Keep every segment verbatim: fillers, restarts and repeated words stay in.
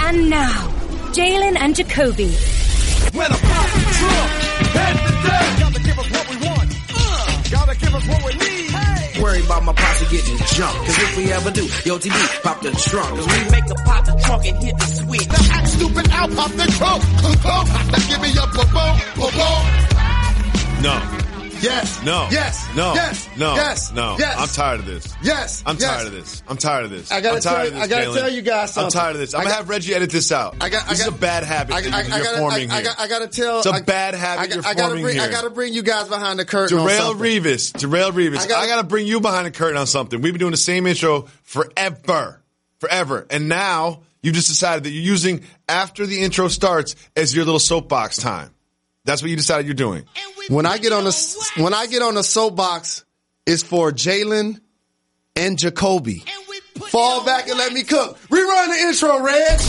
And now, Jalen and Jacoby. When I pop the trunk, head to death. Gotta give us what we want. Uh, gotta give us what we need. Hey. Worry about my posse getting jumped. Cause if we ever do, yo, T B, pop the trunk. Cause we Make a pop the trunk and hit the switch. Now act stupid, I'll pop the trunk. Now give me a boom, boom, boom. No. Yes. No. Yes. No. Yes. No. Yes. No. Yes. I'm tired of this. Yes. I'm yes. tired of this. I'm tired of this. I gotta I'm tired tell, of this, I gotta Jalen. tell you guys something. I'm tired of this. I'm I gonna got, have Reggie edit this out. I got, I this got, is a bad habit I, that I, you're I gotta, forming I, here. I, got, I gotta tell. It's a I, bad habit I, you're I gotta forming bring, here. I gotta bring you guys behind the curtain. Darrell on Revis. Darrell Revis. I I gotta, gotta- I gotta bring you behind the curtain on something. We've been doing the same intro forever. Forever. And now you just decided that you're using after the intro starts as your little soapbox time. That's what you decided you're doing. When I get on the when I get on the soapbox, it's for Jalen and Jacoby. Fall back and let me cook. Rerun the intro, Reg.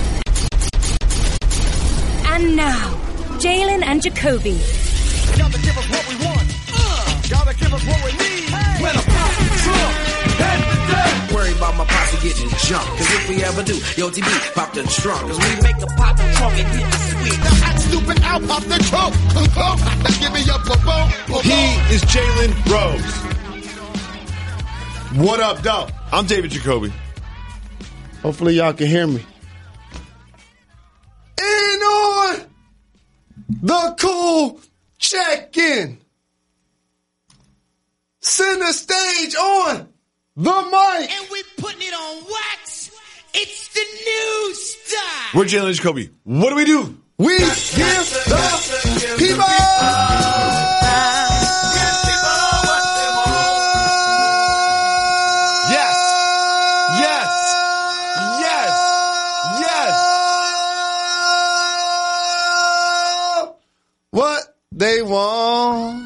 And now, Jalen and Jacoby. Gotta give us what we want. Uh, gotta give us what we need. Hey. When I pop the trunk, head to death. worry about my posse getting jumped. Cause if we ever do, yo, T B, pop the trunk. Cause we Make a pop the trunk and hit the switch. Now act stupid, I'll pop the trunk. Now give me a boom, boom, boom. He is Jalen Rose. What up, though? I'm David Jacoby. Hopefully y'all can hear me. And on the cool check-in. Center stage on the mic. And we putting it on wax. It's the new style. We're Jalen and Jacoby. What do we do? We give the people. Yes. Yes. Yes. Yes. What they want.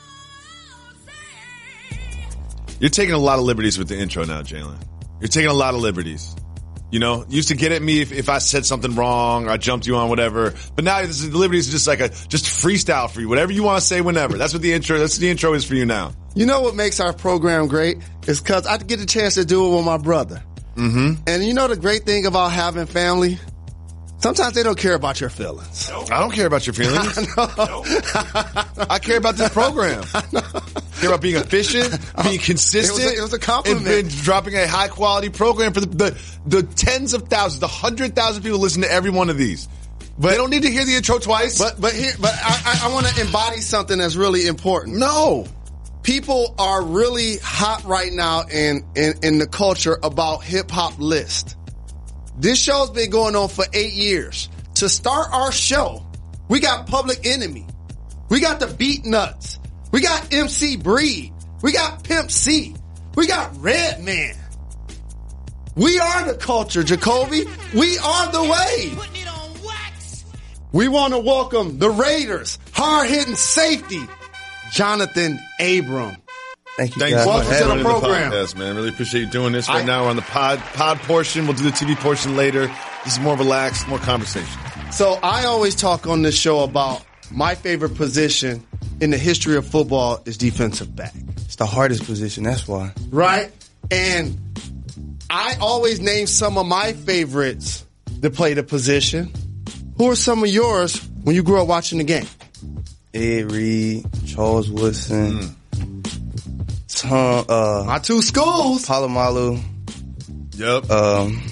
You're taking a lot of liberties with the intro now, Jalen. You're taking a lot of liberties. You know, you used to get at me if, if I said something wrong or I jumped you on whatever. But now this is, the liberties are just like a, just freestyle for you. Whatever you want to say whenever. That's what the intro, that's what the intro is for you now. You know what makes our program great? Is because I get a chance to do it with my brother. Mm-hmm. And you know the great thing about having family? Sometimes they don't care about your feelings. I don't care about your feelings. I care about this program. I care about being efficient, being consistent. It was a, it was a compliment. And been dropping a high quality program for the, the, the tens of thousands, the hundred thousand people listen to every one of these. But they don't need to hear the intro twice. But but here, but I, I, I want to embody something that's really important. No. People are really hot right now in, in, in the culture about hip hop list. This show's been going on for eight years. To start our show, we got Public Enemy. We got the Beat Nuts. We got M C Breed. We got Pimp C. We got Redman. We are the culture, Jacoby. We are the wave. Putting it on wax. We want to welcome the Raiders, hard-hitting safety, Jonathan Abram. Thank you, Thanks guys. so Welcome much to for the joining program. podcast, man. Really appreciate you doing this. Right I- now we're on the pod pod portion. We'll do the T V portion later. This is more relaxed, more conversation. So I always talk on this show about my favorite position in the history of football is defensive back. It's the hardest position. That's why. Right? And I always name some of my favorites that play the position. Who are some of yours when you grew up watching the game? Ed Reed, Charles Woodson, Mm. Tom, uh, My two schools. Palomalu, Yep. um,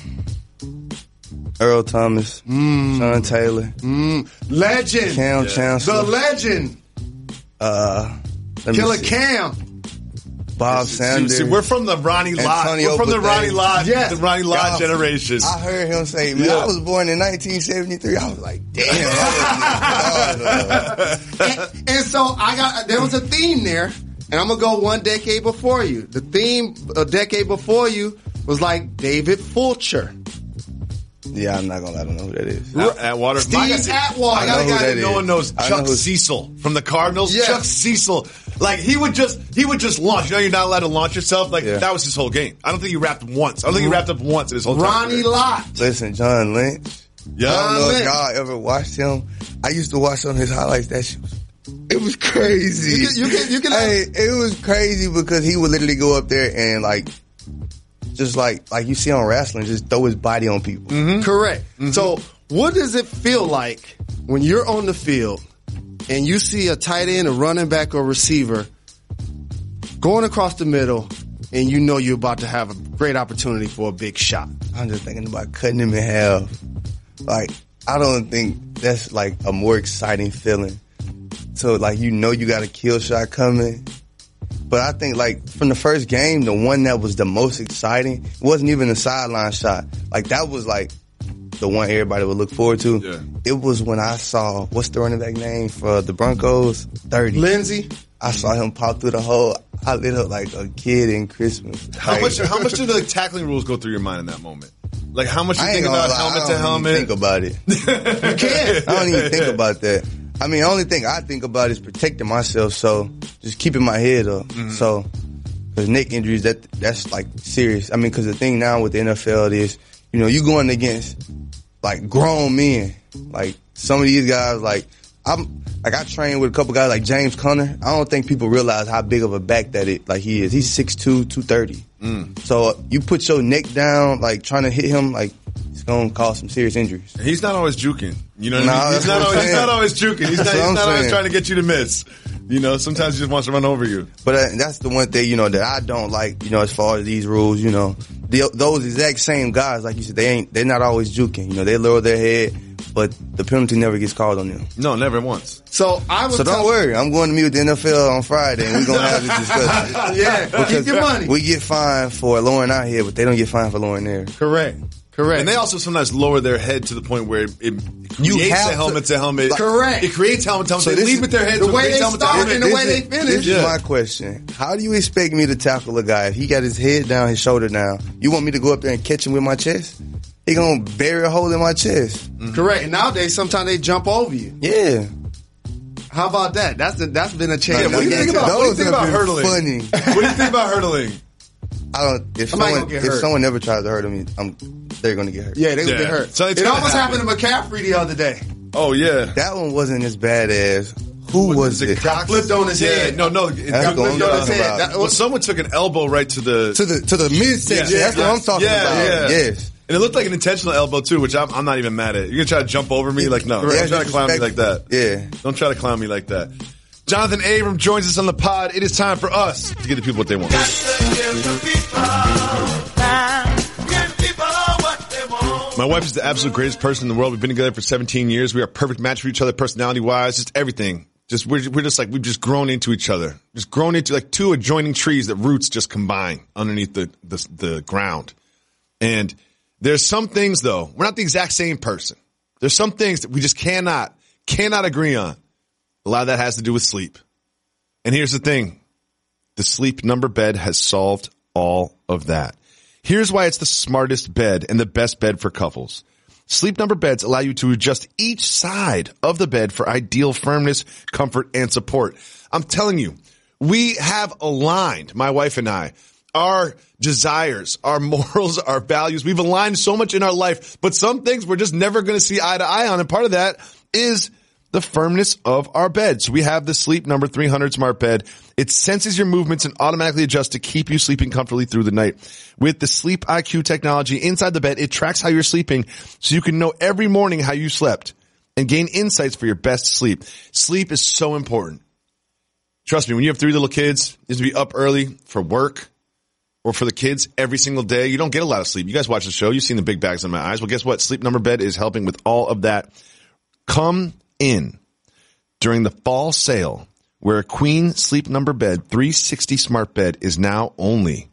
Earl Thomas, Sean Taylor, Legend. Cam The Chancellor, legend. uh, let me Killer see, Cam. Bob See, Sanders. see, we're from the Ronnie Lott. Antonio We're from the Bourdain. Ronnie Lott, Yes. the Ronnie Lott Y'all- generation. I heard him say, man, Yeah. I was born in nineteen seventy-three. I was like, damn. I was, and, and so I got, there was a theme there, and I'm going to go one decade before you. The theme a decade before you was like David Fulcher. yeah, I'm not going to let him know who that is. At, Atwater. Steve I gotta- Atwater. I got I a know who guy that that no is. one knows. I Chuck know who- Cecil from the Cardinals. Yes. Chuck Cecil. Like, he would just, he would just launch. You know, you're not allowed to launch yourself. Like, Yeah. that was his whole game. I don't think he rapped once. I don't think he rapped up once in his whole time. Ronnie Lott. Listen, John Lynch. Yeah. I don't know Lynch. if y'all ever watched him. I used to watch some of his highlights. That shit was, it was crazy. You can- you can- you can- hey, it was crazy because he would literally go up there and like just like like you see on wrestling, just throw his body on people. Mm-hmm. Correct. Mm-hmm. So what does it feel like when you're on the field and you see a tight end, a running back, or receiver going across the middle, and you know you're about to have a great opportunity for a big shot? I'm just thinking about cutting him in half. Like, I don't think that's like a more exciting feeling. So like, you know you got a kill shot coming. But I think like from the first game, the one that was the most exciting wasn't even a sideline shot. Like that was like the one everybody would look forward to. Yeah. It was when I saw, what's the running back name for the Broncos? thirty. Lindsey? I saw him pop through the hole. I lit up like a kid in Christmas. How Like, much? How much do the like, tackling rules go through your mind in that moment? Like how much you I ain't think gonna about lie, helmet I to don't helmet? even think about it. You can't. I don't even think about that. I mean, the only thing I think about is protecting myself. So just keeping my head up. Mm-hmm. So, cause neck injuries, that, that's like serious. I mean, cause the thing now with the N F L is, you know, you going against like grown men. Like some of these guys, like I'm, like I train with a couple guys like James Conner. I don't think people realize how big of a back that it, like he is. He's six two, two thirty. Mm. So you put your neck down, like trying to hit him, like it's gonna cause some serious injuries. He's not always juking. You know what Nah, I mean? He's that's not, what I'm always, he's saying. not always juking. He's not, That's he's what I'm not always saying. trying to get you to miss. You know, sometimes he just wants to run over you. But uh, that's the one thing, you know, that I don't like, you know, as far as these rules, you know. The, those exact same guys, like you said, they ain't, they're not always juking. You know, they lower their head, but the penalty never gets called on them. No, never once. So I was So don't tell- worry, I'm going to meet with the N F L on Friday and we're going to have this discussion. Yeah, Because keep your money. we get fined for lowering our head, but they don't get fined for lowering theirs. Correct. Correct. And they also sometimes lower their head to the point where it, it You creates have a helmet to, to- helmet. Correct. It creates helmet to helmet. So they this lead is- with their head the to way create they helmet to start helmet. and the This way they is- finish. This is Yeah. my question. How do you expect me to tackle a guy if he got his head down, his shoulder down? You want me to go up there and catch him with my chest? He gonna bury a hole in my chest. Correct. And nowadays, sometimes they jump over you. Yeah. How about that? That's a, that's been a change. Yeah, what do you think about, what do you Those think have about been hurdling? funny. What do you think about hurdling? I don't. If Somebody someone gonna get if hurt. someone never tries to hurt me, I'm they're gonna get hurt. Yeah, they would Yeah. get hurt. So it's it gonna almost happen. happened to McCaffrey the other day. Oh yeah. That one wasn't as bad as who was it? Cox? flipped on his yeah, head. No, no. That's It- the one flipped I'm on his talking head. about. That- well, someone took an elbow right to the To the to the midsection. Yeah, That's yeah. what I'm talking Yeah, about. yeah. Yes. And it looked like an intentional elbow too, which I'm, I'm not even mad at. You're gonna try to jump over me? Like, no. Yeah, Don't try to clown me like that. Yeah. Don't try to clown me like that. Jonathan Abram joins us on the pod. It is time for us to give the people what they want. My wife is the absolute greatest person in the world. We've been together for seventeen years. We are a perfect match for each other, personality-wise, just everything. Just we're we're just like we've just grown into each other, just grown into like two adjoining trees that roots just combine underneath the the, the ground. And there's some things though we're not the exact same person. There's some things that we just cannot cannot agree on. A lot of that has to do with sleep. And here's the thing: the Sleep Number bed has solved all of that. Here's why it's the smartest bed and the best bed for couples. Sleep Number beds allow you to adjust each side of the bed for ideal firmness, comfort, and support. I'm telling you, we have aligned, my wife and I, our desires, our morals, our values. We've aligned so much in our life, but some things we're just never going to see eye to eye on. And part of that is the firmness of our bed. So we have the Sleep Number three hundred smart bed. It senses your movements and automatically adjusts to keep you sleeping comfortably through the night. With the Sleep I Q technology inside the bed, it tracks how you're sleeping so you can know every morning how you slept and gain insights for your best sleep. Sleep is so important. Trust me, when you have three little kids, you have to be up early for work or for the kids every single day. You don't get a lot of sleep. You guys watch the show. You've seen the big bags in my eyes. Well, guess what? Sleep Number bed is helping with all of that. Come in during the fall sale where a queen Sleep Number bed three sixty smart bed is now only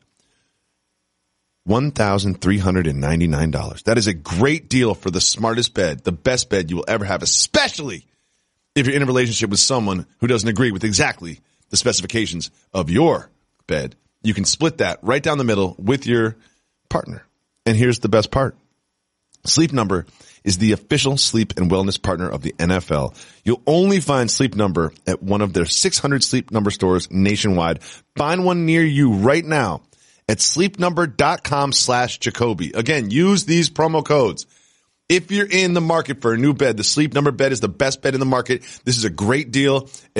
one thousand three hundred ninety-nine dollars. That is a great deal for the smartest bed, the best bed you will ever have, especially if you're in a relationship with someone who doesn't agree with exactly the specifications of your bed. You can split that right down the middle with your partner. And here's the best part. Sleep Number is the official sleep and wellness partner of the N F L. You'll only find Sleep Number at one of their six hundred Sleep Number stores nationwide. Find one near you right now at sleepnumber.com slash Jacoby. Again, use these promo codes. If you're in the market for a new bed, the Sleep Number bed is the best bed in the market. This is a great deal at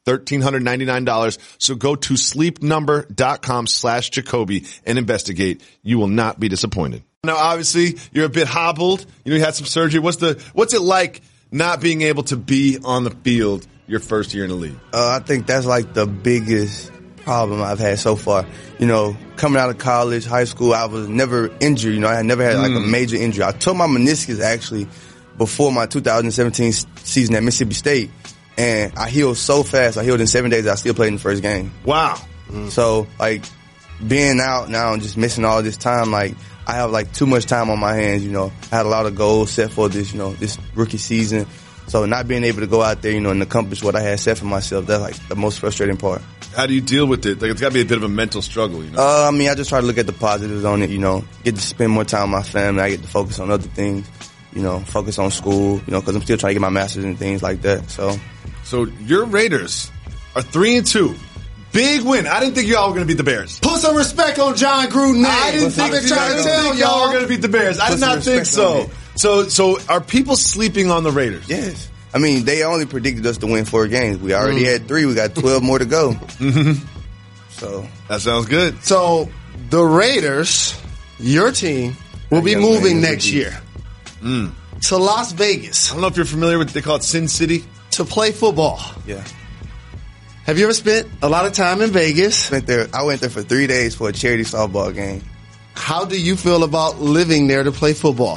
one thousand three hundred ninety-nine dollars. So go to sleepnumber.com slash Jacoby and investigate. You will not be disappointed. Now, obviously, you're a bit hobbled. You know, you had some surgery. What's the, what's it like not being able to be on the field your first year in the league? Uh, I think that's like the biggest problem I've had so far. You know, coming out of college, high school, I was never injured. You know, I had never had like mm. a major injury. I tore my meniscus actually before my two thousand seventeen season at Mississippi State. And I healed so fast. I healed in seven days. I still played in the first game. Wow. Mm. So, like, being out now and just missing all this time, like, I have, like, too much time on my hands, you know. I had a lot of goals set for this, you know, this rookie season. So not being able to go out there, you know, and accomplish what I had set for myself, that's, like, the most frustrating part. How do you deal with it? Like, it's got to be a bit of a mental struggle, you know? Uh, I mean, I just try to look at the positives on it, you know. Get to spend more time with my family. I get to focus on other things, you know, focus on school, you know, because I'm still trying to get my master's and things like that, so... So your Raiders are three and two. Big win. I didn't think y'all were going to beat the Bears. Put some respect on John Gruden name. I didn't think, I've been trying to tell y'all y'all were going to beat the Bears. I did not think so. So, so are people sleeping on the Raiders? Yes. I mean, they only predicted us to win four games. We already mm. had three. We got twelve more to go. Mm-hmm. So that sounds good. So the Raiders, your team, will be moving next year mm. to Las Vegas. I don't know if you're familiar with, they call it Sin City. To play football. Yeah. Have you ever spent a lot of time in Vegas? Went there. I went there for three days for a charity softball game. How do you feel about living there to play football?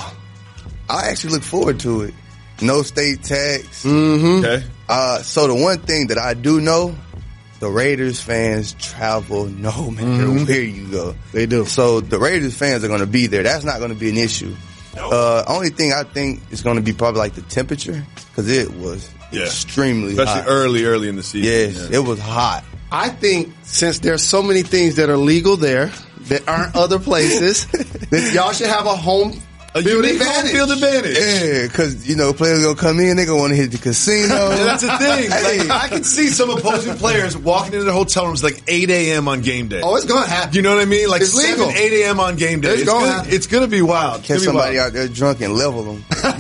I actually look forward to it. No state tax. Mm-hmm. Okay. Uh, so the one thing that I do know, the Raiders fans travel no matter mm-hmm. where you go. They do. So the Raiders fans are going to be there. That's not going to be an issue. No. Uh, only thing I think is going to be probably like the temperature, because it was yeah. extremely Especially hot. Especially early, early in the season. Yes, yeah. it was hot. I think since there's so many things that are legal there that aren't other places, that y'all should have a home a field unique advantage. Home field advantage. Yeah, because, you know, players going to come in, they're going to want to hit the casino. Yeah, that's the thing. Like, I can see some opposing players walking into their hotel rooms like eight a.m. on game day. Oh, it's going to happen. You know what I mean? Like it's seven, legal. eight a.m. on game day. It's, it's going gonna, it's gonna be wild. Catch somebody out there drunk and level them.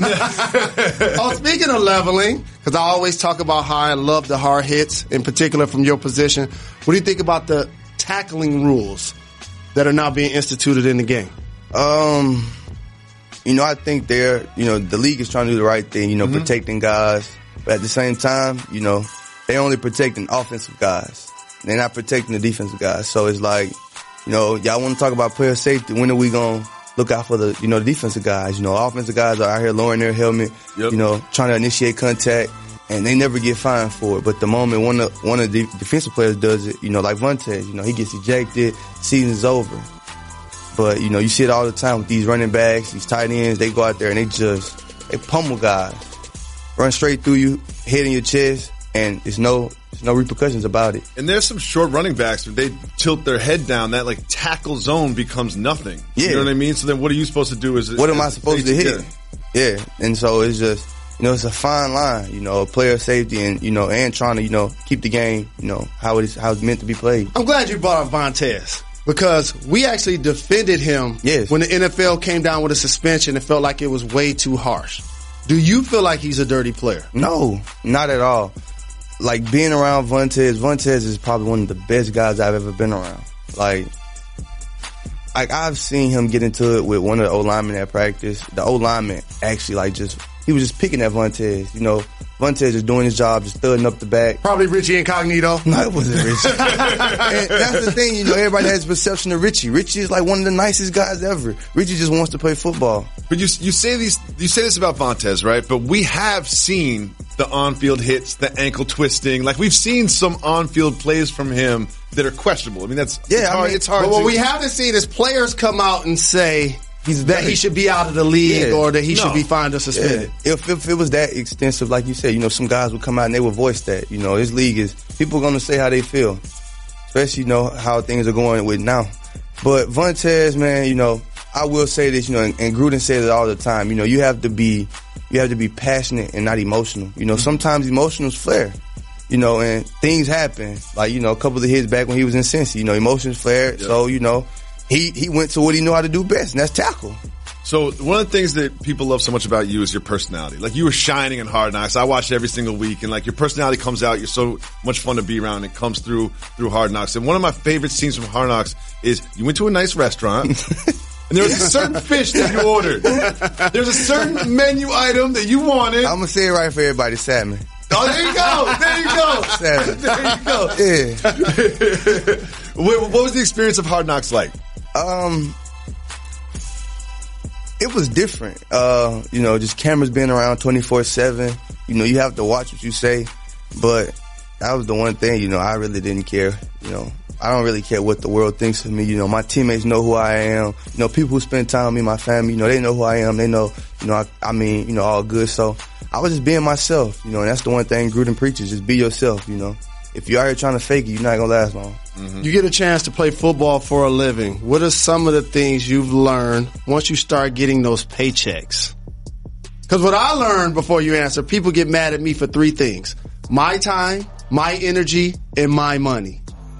Oh, speaking of leveling, because I always talk about how I love the hard hits, in particular from your position. What do you think about the tackling rules that are now being instituted in the game? Um, you know, I think they're, you know, the league is trying to do the right thing, you know, mm-hmm. protecting guys. But at the same time, you know, they're only protecting offensive guys. They're not protecting the defensive guys. So it's like, you know, y'all want to talk about player safety. When are we going to look out for the, you know, the defensive guys? You know, offensive guys are out here lowering their helmet, yep. you know, trying to initiate contact, and they never get fined for it. But the moment one of, one of the defensive players does it, you know, like Vontaze, you know, he gets ejected, season's over. But, you know, you see it all the time with these running backs, these tight ends. They go out there and they just, they pummel guys. Run straight through you, hit in your chest, and there's no, there's no repercussions about it. And there's some short running backs, if they tilt their head down, that like tackle zone becomes nothing. Yeah. You know what I mean? So then what are you supposed to do? Is What am I supposed to hit? Yeah. And so it's just, you know, it's a fine line, you know, player safety and, you know, and trying to, you know, keep the game, you know, how it is, how it's meant to be played. I'm glad you brought up Vontaze. Because we actually defended him yes. when the N F L came down with a suspension. It felt like it was way too harsh. Do you feel like he's a dirty player? No, not at all. Like, being around Vontaze, Vontaze is probably one of the best guys I've ever been around. Like, like I've seen him get into it with one of the O-linemen at practice. The O-lineman actually, like, just, he was just picking at Vontaze. You know, Vontaze is doing his job, just thudding up the back. Probably Richie Incognito. No, it wasn't Richie. And that's the thing, you know, everybody has a perception of Richie. Richie is like one of the nicest guys ever. Richie just wants to play football. But you you say these you say this about Vontaze, right? But we have seen the on-field hits, the ankle twisting. Like, we've seen some on-field plays from him that are questionable. I mean, that's yeah, it's hard. I mean, it's hard but what to, we haven't seen is players come out and say He's that he should be out of the league yeah. or that he no. should be fined or suspended. Yeah. If, if it was that extensive, like you said, you know, some guys would come out and they would voice that. You know, this league is, people are going to say how they feel, especially, you know, how things are going with now. But Vontaze, man, you know, I will say this, you know, and, and Gruden says it all the time. You know, you have to be, you have to be passionate and not emotional. You know, sometimes emotions flare. You know, and things happen. Like, you know, a couple of hits back when he was in Cincy, you know, emotions flared. Yep. So, you know, he, he went to what he knew how to do best, and that's tackle. So one of the things that people love so much about you is your personality. Like you were shining in Hard Knocks. I watch it every single week, and like your personality comes out. You're so much fun to be around. It comes through through Hard Knocks. And one of my favorite scenes from Hard Knocks is you went to a nice restaurant, and there was a certain fish that you ordered. There's a certain menu item that you wanted. I'm gonna say it right for everybody, salmon. Oh, there you go. There you go. Salmon. There you go. Yeah. what, what was the experience of Hard Knocks like? Um, it was different. Uh, you know, just cameras being around twenty-four seven. You know, you have to watch what you say. But that was the one thing, you know, I really didn't care. You know, I don't really care what the world thinks of me. You know, my teammates know who I am. You know, people who spend time with me, my family, you know, they know who I am. They know, you know, I, I mean, you know, all good. So I was just being myself, you know, and that's the one thing Gruden preaches, just be yourself, you know. If you're out here trying to fake it, you're not going to last long. Mm-hmm. You get a chance to play football for a living. What are some of the things you've learned once you start getting those paychecks? Because what I learned before you answer, people get mad at me for three things. My time, my energy, and my money.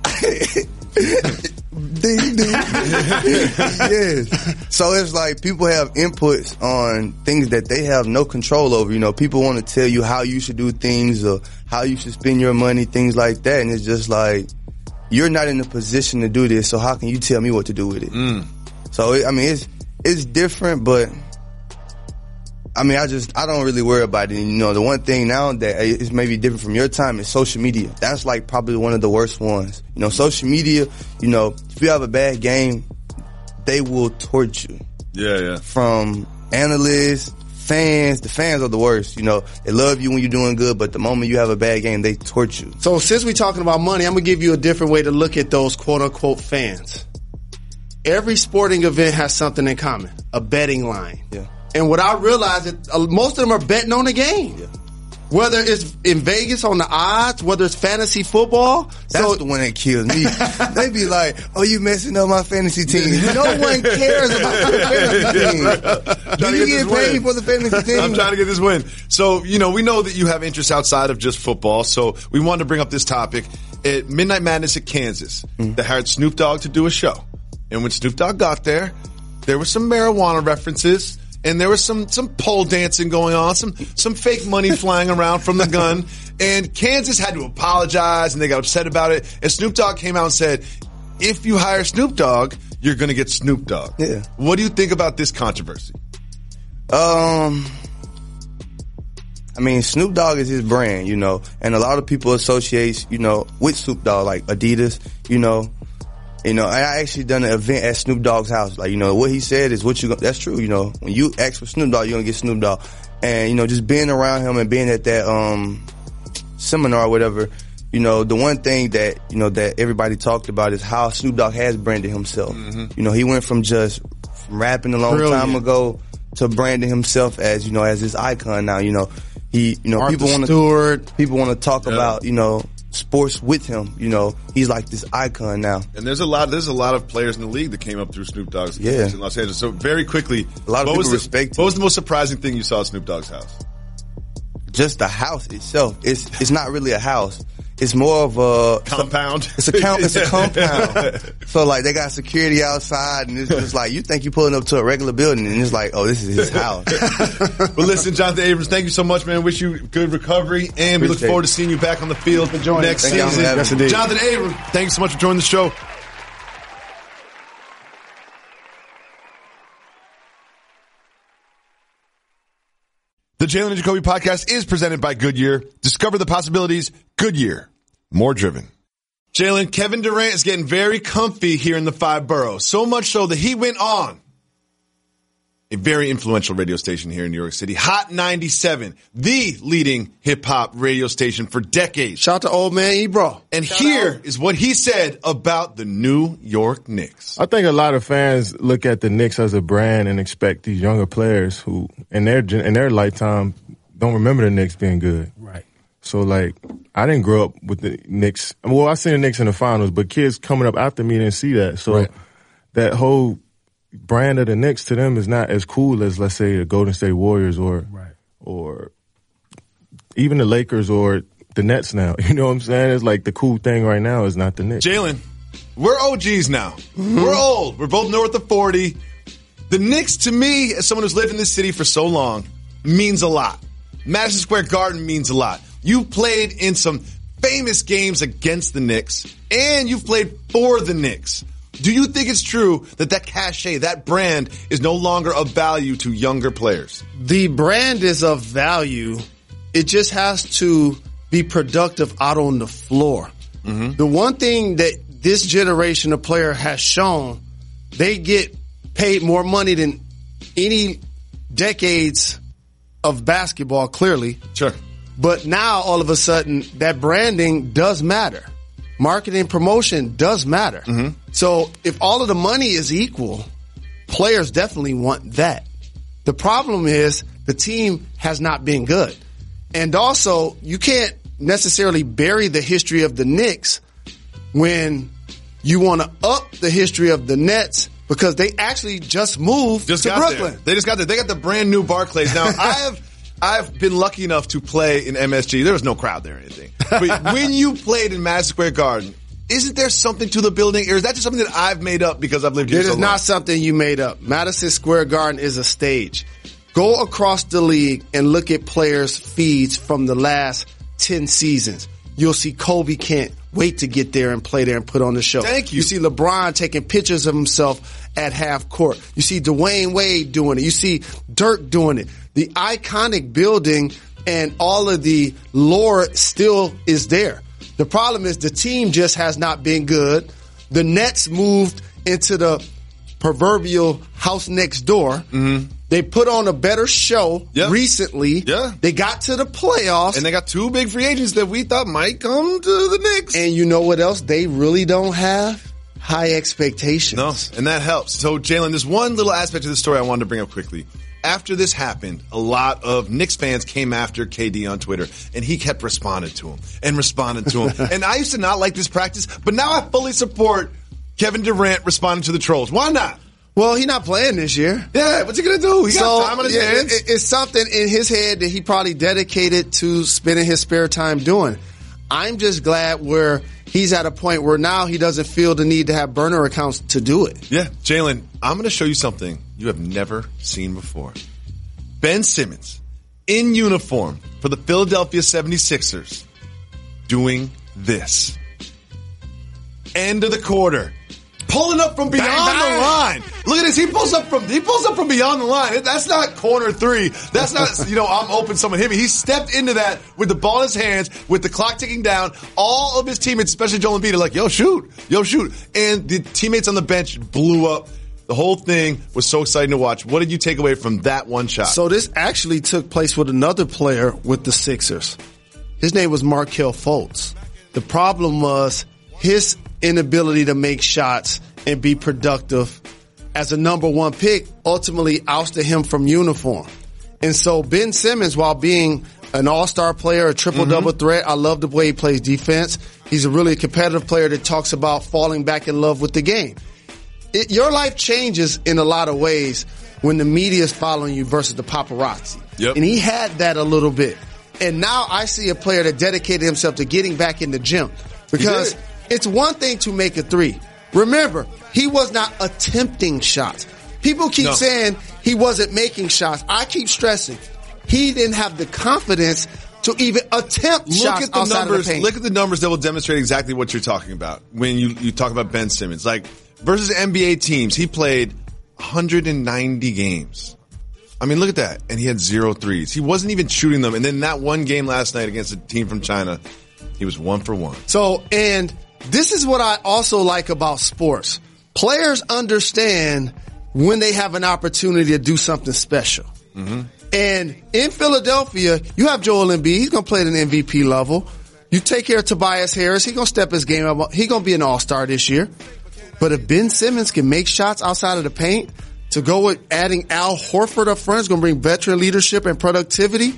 Ding, ding. Yes. So it's like people have inputs on things that they have no control over. You know, people want to tell you how you should do things or how you should spend your money, things like that. And it's just like, you're not in a position to do this, so how can you tell me what to do with it? Mm. So, it, I mean, it's it's different, but I mean, I just, I don't really worry about it. You know, the one thing now that is maybe different from your time is social media. That's like probably one of the worst ones. You know, social media, you know, if you have a bad game, they will torch you. Yeah, yeah. From analysts, fans, the fans are the worst. You know, they love you when you're doing good, but the moment you have a bad game, they torch you. So since we're talking about money, I'm going to give you a different way to look at those quote-unquote fans. Every sporting event has something in common, a betting line. Yeah. And what I realized is uh, most of them are betting on the game. Yeah. Whether it's in Vegas on the odds, whether it's fantasy football. That's so, the one that kills me. They be like, oh, you messing up my fantasy team. No one cares about your fantasy team. Do you get paid for the fantasy team? I'm trying to get this win. So, you know, we know that you have interests outside of just football. So we wanted to bring up this topic. At Midnight Madness at Kansas, mm-hmm. they hired Snoop Dogg to do a show. And when Snoop Dogg got there, there were some marijuana references. And there was some, some pole dancing going on, some, some fake money flying around from the gun. And Kansas had to apologize and they got upset about it. And Snoop Dogg came out and said, if you hire Snoop Dogg, you're going to get Snoop Dogg. Yeah. What do you think about this controversy? Um, I mean, Snoop Dogg is his brand, you know, and a lot of people associate, you know, with Snoop Dogg, like Adidas, you know. You know, I actually done an event at Snoop Dogg's house. Like, you know, what he said is what you, that's true. You know, when you ask for Snoop Dogg, you're going to get Snoop Dogg. And, you know, just being around him and being at that, um, seminar or whatever, you know, the one thing that, you know, that everybody talked about is how Snoop Dogg has branded himself. Mm-hmm. You know, he went from just from rapping a long Brilliant. time ago to branding himself as, you know, as this icon now. You know, he, you know, Arthur people want Stewart. to, people want to talk Yeah. about, you know, sports with him. You know, he's like this icon now. And there's a lot, there's a lot of players in the league that came up through Snoop Dogg's Yeah. in Los Angeles. So very quickly, A lot of what people was the, respect him. What was the most surprising thing you saw at Snoop Dogg's house? Just the house itself. It's it's not really a house. It's more of a Compound. It's a count. It's a compound. So like they got security outside, and it's just like you think you're pulling up to a regular building, and it's like, oh, this is his house. Well, listen, Jonathan Abrams, thank you so much, man. Wish you good recovery, and we look Appreciate forward it. to seeing you back on the field next Thank you season. for having me. Yes, indeed. Jonathan Abrams, thank you so much for joining the show. The Jalen and Jacoby podcast is presented by Goodyear. Discover the possibilities. Goodyear. More driven. Jalen, Kevin Durant is getting very comfy here in the five boroughs. So much so that he went on a very influential radio station here in New York City, Hot ninety-seven, the leading hip-hop radio station for decades. Shout out to old man Ebro. And here is what he said about the New York Knicks. I think a lot of fans look at the Knicks as a brand and expect these younger players who, in their in their lifetime, don't remember the Knicks being good. Right. So, like, I didn't grow up with the Knicks. Well, I seen the Knicks in the finals, but kids coming up after me didn't see that. So Right. that whole brand of the Knicks to them is not as cool as, let's say, the Golden State Warriors or Right. or even the Lakers or the Nets now. You know what I'm saying? It's like the cool thing right now is not the Knicks. Jalen, we're O Gs now. We're old. We're both north of forty. The Knicks, to me, as someone who's lived in this city for so long, means a lot. Madison Square Garden means a lot. You've played in some famous games against the Knicks, and you've played for the Knicks. Do you think it's true that that cachet, that brand, is no longer of value to younger players? The brand is of value. It just has to be productive out on the floor. Mm-hmm. The one thing that this generation of player has shown, they get paid more money than any decades of basketball, clearly. Sure. But now, all of a sudden, that branding does matter. Marketing promotion does matter. Mm-hmm. So if all of the money is equal, players definitely want that. The problem is the team has not been good. And also, you can't necessarily bury the history of the Knicks when you want to up the history of the Nets, because they actually just moved just to got Brooklyn. There. They just got there. They got the brand new Barclays. Now, I have I've been lucky enough to play in M S G. There was no crowd there or anything. But when you played in Madison Square Garden, isn't there something to the building, or is that just something that I've made up because I've lived here It so is long? not something you made up. Madison Square Garden is a stage. Go across the league and look at players' feeds from the last ten seasons. You'll see Kobe can't wait to get there and play there and put on the show. Thank you. You see LeBron taking pictures of himself at half court. You see Dwayne Wade doing it. You see Dirk doing it. The iconic building and all of the lore still is there. The problem is the team just has not been good. The Nets moved into the proverbial house next door. Mm-hmm. They put on a better show yep. recently. Yeah. They got to the playoffs. And they got two big free agents that we thought might come to the Knicks. And you know what else? They really don't have high expectations. No, and that helps. So, Jalen, there's one little aspect of the story I wanted to bring up quickly. After this happened, a lot of Knicks fans came after K D on Twitter, and he kept responding to him and responding to him. And I used to not like this practice, but now I fully support Kevin Durant responding to the trolls. Why not? Well, he's not playing this year. Yeah, what's he going to do? He so, got time on his yeah, hands. It, it's something in his head that he probably dedicated to spending his spare time doing. I'm just glad where he's at a point where now he doesn't feel the need to have burner accounts to do it. Yeah, Jalen, I'm going to show you something you have never seen before. Ben Simmons, in uniform for the Philadelphia seventy-sixers, doing this. End of the quarter. Pulling up from beyond bang, bang. the line. Look at this. He pulls up from he pulls up from beyond the line. That's not corner three. That's not, you know, I'm open, someone hit me. He stepped into that with the ball in his hands, with the clock ticking down. All of his teammates, especially Joel Embiid, are like, yo, shoot. Yo, shoot. And the teammates on the bench blew up. The whole thing was so exciting to watch. What did you take away from that one shot? So this actually took place with another player with the Sixers. His name was Markelle Fultz. The problem was his inability to make shots and be productive as a number one pick ultimately ousted him from uniform. And so Ben Simmons, while being an all-star player, a triple-double mm-hmm. threat, I love the way he plays defense. He's a really competitive player that talks about falling back in love with the game. It, your life changes in a lot of ways when the media is following you versus the paparazzi. Yep. And he had that a little bit. And now I see a player that dedicated himself to getting back in the gym. Because it's one thing to make a three. Remember, he was not attempting shots. People keep no. saying he wasn't making shots. I keep stressing he didn't have the confidence to even attempt look shots at the outside numbers, of the paint. Look at the numbers that will demonstrate exactly what you're talking about when you, you talk about Ben Simmons. Like, versus N B A teams, he played one hundred ninety games. I mean, look at that. And he had zero threes. He wasn't even shooting them. And then that one game last night against a team from China, he was one for one. So, and this is what I also like about sports. Players understand when they have an opportunity to do something special. Mm-hmm. And in Philadelphia, you have Joel Embiid. He's going to play at an M V P level. You take care of Tobias Harris. He's going to step his game up. He's going to be an all-star this year. But if Ben Simmons can make shots outside of the paint, to go with adding Al Horford up front is going to bring veteran leadership and productivity.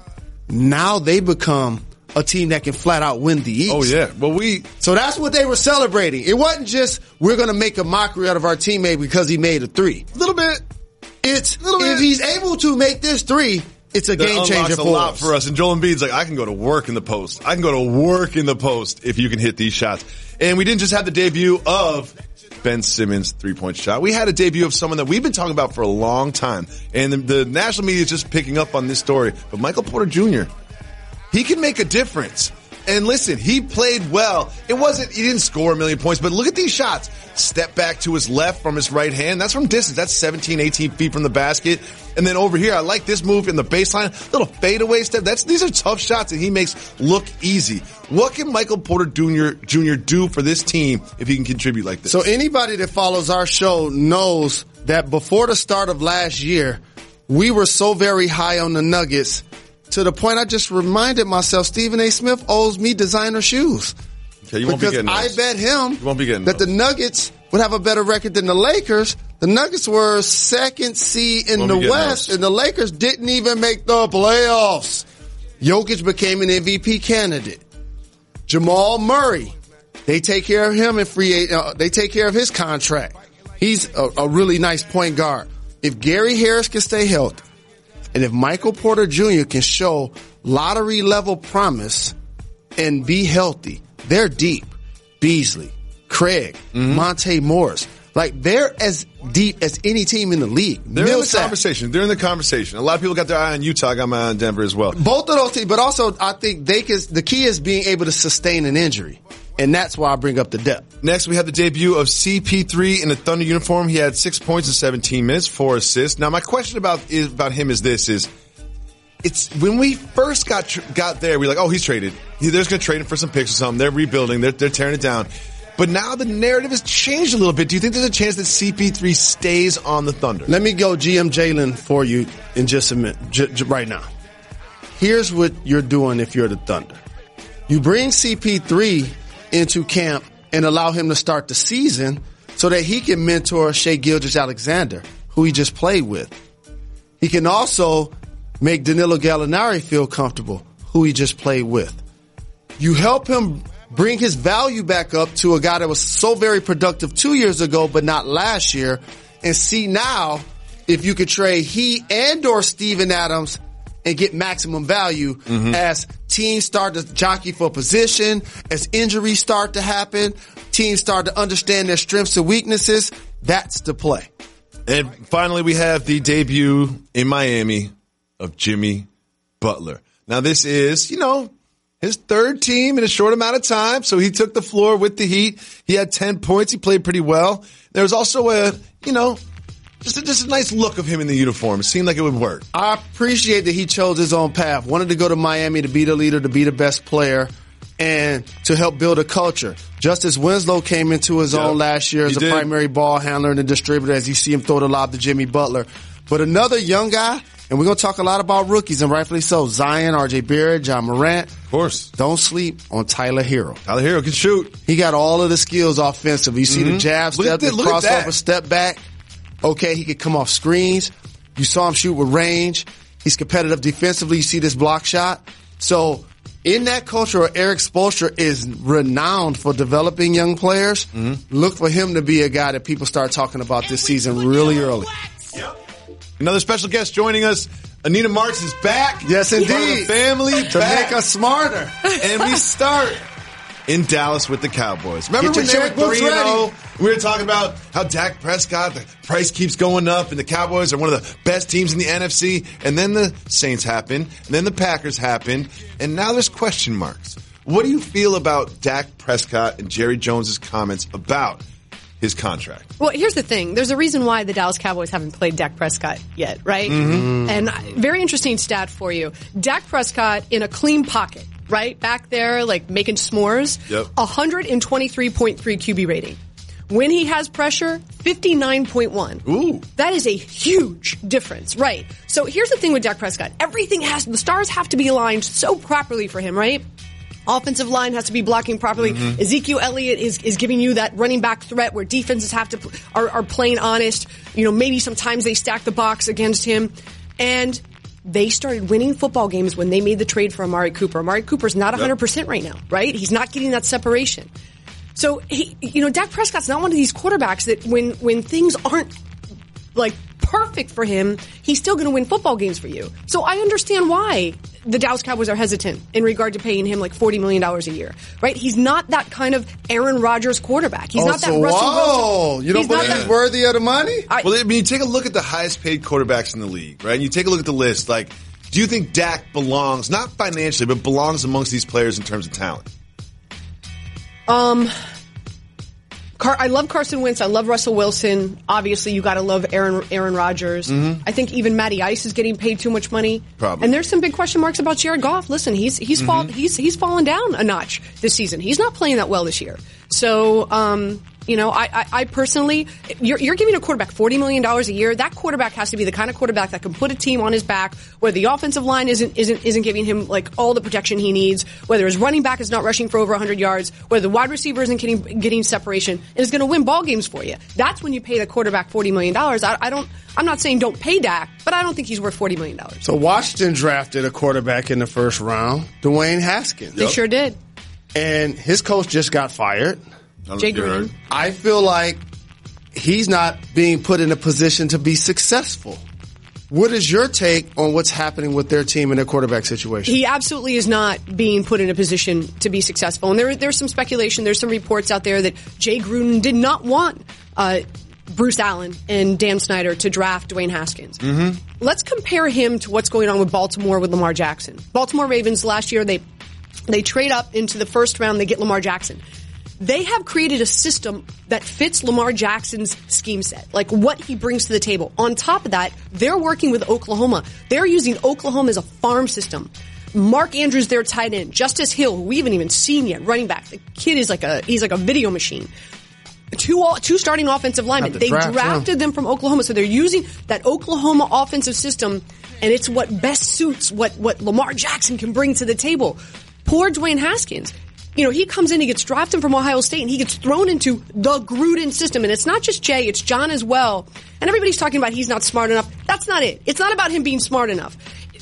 Now they become a team that can flat out win the East. Oh, yeah. Well, we. So that's what they were celebrating. It wasn't just, we're going to make a mockery out of our teammate because he made a three. A little bit. It's, little if bit. he's able to make this three, it's a that game changer for for a lot us. for us. And Joel Embiid's like, I can go to work in the post. I can go to work in the post if you can hit these shots. And we didn't just have the debut of Ben Simmons three-point shot. We had a debut of someone that we've been talking about for a long time, and the, the national media is just picking up on this story. But Michael Porter Junior, he can make a difference. And listen, he played well. It wasn't, he didn't score a million points, but look at these shots. Step back to his left from his right hand. That's from distance. That's seventeen, eighteen feet from the basket. And then over here, I like this move in the baseline. Little fadeaway step. That's, these are tough shots that he makes look easy. What can Michael Porter Junior Junior do for this team if he can contribute like this? So anybody that follows our show knows that before the start of last year, we were so very high on the Nuggets to the point I just reminded myself Stephen A. Smith owes me designer shoes. Okay, you won't because be getting I those. bet him You won't be getting that those. the Nuggets would have a better record than the Lakers. The Nuggets were second seed in Won't the be getting West, those. and the Lakers didn't even make the playoffs. Jokic became an M V P candidate. Jamal Murray, they take care of him in free. Uh, they take care of his contract. He's a, a really nice point guard. If Gary Harris can stay healthy, and if Michael Porter Junior can show lottery level promise and be healthy, they're deep. Beasley, Craig, Mm-hmm. Monte Morris. Like, they're as deep as any team in the league. They're in the Millsap. conversation. They're in the conversation. A lot of people got their eye on Utah. I got my eye on Denver as well. Both of those teams, but also I think they can, the key is being able to sustain an injury. And that's why I bring up the depth. Next, we have the debut of C P three in a Thunder uniform. He had six points in seventeen minutes, four assists. Now, my question about is, about him is this: is it's when we first got tr- got there, we were like, oh, he's traded. He, they're going to trade him for some picks or something. They're rebuilding. They're, they're tearing it down. But now the narrative has changed a little bit. Do you think there's a chance that C P three stays on the Thunder? Let me go G M Jalen for you in just a minute, j- j- right now. Here's what you're doing if you're the Thunder. You bring C P three into camp and allow him to start the season so that he can mentor Shai Gilgeous-Alexander, who he just played with. He can also make Danilo Gallinari feel comfortable, who he just played with. You help him bring his value back up to a guy that was so very productive two years ago, but not last year, and see now if you could trade he and or Steven Adams and get maximum value mm-hmm. as teams start to jockey for position, as injuries start to happen, teams start to understand their strengths and weaknesses. That's the play. And finally, we have the debut in Miami of Jimmy Butler. Now, this is, you know, his third team in a short amount of time. So he took the floor with the Heat. He had ten points. He played pretty well. There was also a, you know, just a, just a nice look of him in the uniform. It seemed like it would work. I appreciate that he chose his own path. Wanted to go to Miami to be the leader, to be the best player, and to help build a culture. Justice Winslow came into his Yep. own last year as He a did. primary ball handler and a distributor, as you see him throw the lob to Jimmy Butler. But another young guy, and we're going to talk a lot about rookies, and rightfully so. Zion, R J Barrett, John Morant. Of course. Don't sleep on Tyler Hero. Tyler Hero can shoot. He got all of the skills offensively. You see the jab, Look step, at the that- look at crossover, that. step back. Okay, he could come off screens. You saw him shoot with range. He's competitive defensively. You see this block shot. So in that culture, Eric Spoelstra is renowned for developing young players. Mm-hmm. Look for him to be a guy that people start talking about this season really early. Another special guest joining us. Anita Marks is back. Yes, Part of the indeed. family To back. make us smarter. And we start in Dallas with the Cowboys. Remember Get when your they were checkbooks three and oh? ready. We were talking about how Dak Prescott, the price keeps going up, and the Cowboys are one of the best teams in the N F C. And then the Saints happened, and then the Packers happened, and now there's question marks. What do you feel about Dak Prescott and Jerry Jones's comments about his contract? Well, here's the thing. There's a reason why the Dallas Cowboys haven't played Dak Prescott yet, right? Mm-hmm. And very interesting stat for you. Dak Prescott in a clean pocket, right? Back there, like making s'mores. Yep. one twenty-three point three Q B rating. When he has pressure, fifty-nine point one. Ooh. That is a huge difference, right? So here's the thing with Dak Prescott. Everything has, the stars have to be aligned so properly for him, right? Offensive line has to be blocking properly. Mm-hmm. Ezekiel Elliott is, is giving you that running back threat where defenses have to, are, are playing honest. You know, maybe sometimes they stack the box against him. And they started winning football games when they made the trade for Amari Cooper. Amari Cooper's not one hundred percent right now, right? He's not getting that separation. So, he, you know, Dak Prescott's not one of these quarterbacks that when, when things aren't like perfect for him, he's still going to win football games for you. So I understand why the Dallas Cowboys are hesitant in regard to paying him like forty million dollars a year, right? He's not that kind of Aaron Rodgers quarterback. He's oh, not that so, Russell whoa. Wilson. You don't he's believe not he's that, worthy of the money? I, Well, I mean, you take a look at the highest paid quarterbacks in the league, right? And you take a look at the list. Like, do you think Dak belongs, not financially, but belongs amongst these players in terms of talent? Um, Car- I love Carson Wentz. I love Russell Wilson. Obviously, you got to love Aaron Aaron Rodgers. Mm-hmm. I think even Matty Ice is getting paid too much money. Probably. And there's some big question marks about Jared Goff. Listen, he's he's mm-hmm. fall, he's he's fallen down a notch this season. He's not playing that well this year. So, um, you know, I, I, I personally, you're, you're giving a quarterback forty million dollars a year. That quarterback has to be the kind of quarterback that can put a team on his back, where the offensive line isn't isn't isn't giving him like all the protection he needs, whether his running back is not rushing for over one hundred yards, whether the wide receiver isn't getting getting separation, and is going to win ball games for you. That's when you pay the quarterback forty million dollars. I, I don't. I'm not saying don't pay Dak, but I don't think he's worth forty million dollars. So Washington drafted a quarterback in the first round, Dwayne Haskins. They Yep. sure did. And his coach just got fired. Jay Gruden. I feel like he's not being put in a position to be successful. What is your take on what's happening with their team and their quarterback situation? He absolutely is not being put in a position to be successful. And there, there's some speculation, there's some reports out there that Jay Gruden did not want uh, Bruce Allen and Dan Snyder to draft Dwayne Haskins. Mm-hmm. Let's compare him to what's going on with Baltimore with Lamar Jackson. Baltimore Ravens last year, they they trade up into the first round, they get Lamar Jackson. They have created a system that fits Lamar Jackson's scheme set, like what he brings to the table. On top of that, they're working with Oklahoma. They're using Oklahoma as a farm system. Mark Andrews, their tight end. Justice Hill, who we haven't even seen yet, running back. The kid is like a, he's like a video machine. Two all, two starting offensive linemen. The They draft, drafted yeah. them from Oklahoma, so they're using that Oklahoma offensive system, and it's what best suits what, what Lamar Jackson can bring to the table. Poor Dwayne Haskins. You know, he comes in, he gets drafted from Ohio State, and he gets thrown into the Gruden system. And it's not just Jay, it's John as well. And everybody's talking about he's not smart enough. That's not it. It's not about him being smart enough.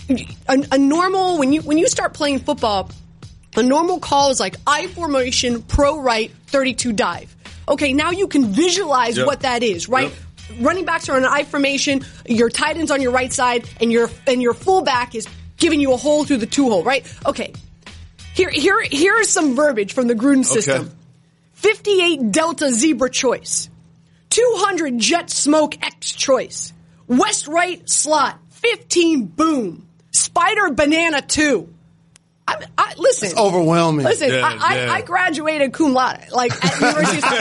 A, a normal, when you when you start playing football, a normal call is like I formation, pro right, thirty-two dive. Okay, now you can visualize Yep. what that is, right? Yep. Running backs are on an I formation, your tight end's on your right side, and your and your fullback is giving you a hole through the two hole, right? Okay. Here, here, here is some verbiage from the Gruden system. Okay. fifty-eight Delta Zebra choice. two hundred Jet Smoke X choice. West right slot. fifteen boom. Spider Banana two. I, I, listen. It's overwhelming. Listen, Yeah, I, yeah. I, I graduated cum laude, like at University of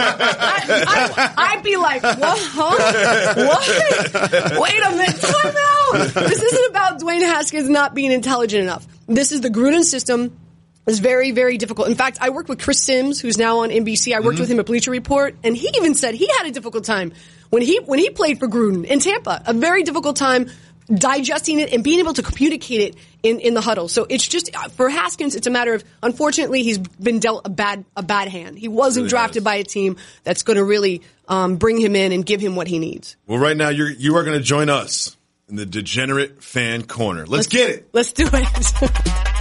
I, I, I'd be like, what? Huh? What? Wait a minute, time out. This isn't about Dwayne Haskins not being intelligent enough. This is the Gruden system. It's very, very difficult. In fact, I worked with Chris Sims, who's now on N B C. I worked Mm-hmm. with him at Bleacher Report, and he even said he had a difficult time when he when he played for Gruden in Tampa. A very difficult time digesting it and being able to communicate it in, in the huddle. So it's just for Haskins, it's a matter of unfortunately he's been dealt a bad a bad hand. He wasn't Really drafted has. by a team that's going to really um, bring him in and give him what he needs. Well, right now you're you are going to join us in the Degenerate Fan Corner. Let's, get it. Let's do it.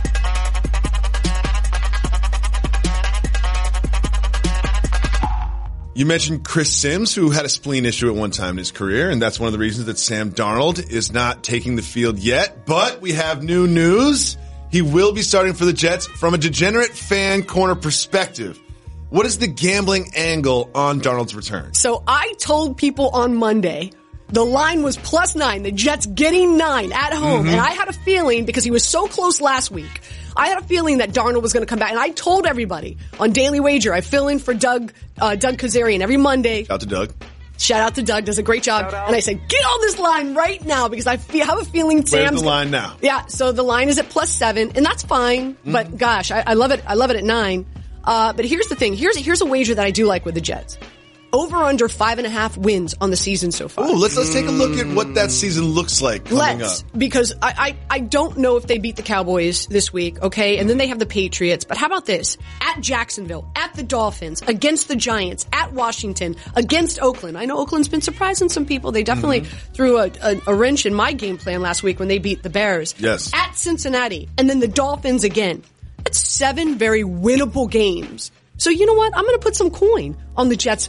You mentioned Chris Sims, who had a spleen issue at one time in his career, and that's one of the reasons that Sam Darnold is not taking the field yet. But we have new news. He will be starting for the Jets from a Degenerate Fan Corner perspective. What is the gambling angle on Darnold's return? So I told people on Monday the line was plus nine, the Jets getting nine at home. Mm-hmm. And I had a feeling, because he was so close last week, I had a feeling that Darnold was going to come back. And I told everybody on Daily Wager, I fill in for Doug, uh, Doug Kazarian every Monday. Shout out to Doug. Shout out to Doug, does a great job. And I said, get on this line right now, because I feel, have a feeling Sam's Where's the line now? Yeah, so the line is at plus seven, and that's fine. Mm-hmm. But gosh, I, I love it. I love it at nine. Uh, but here's the thing. Here's here's a wager that I do like with the Jets. Over under five and a half wins on the season so far. Oh, let's let's take a look at what that season looks like coming Let's, up. because I, I, I don't know if they beat the Cowboys this week, okay? And then they have the Patriots. But how about this? At Jacksonville, at the Dolphins, against the Giants, at Washington, against Oakland. I know Oakland's been surprising some people. They definitely Mm-hmm. threw a, a, a wrench in my game plan last week when they beat the Bears. Yes. At Cincinnati, and then the Dolphins again. That's seven very winnable games. So you know what? I'm going to put some coin on the Jets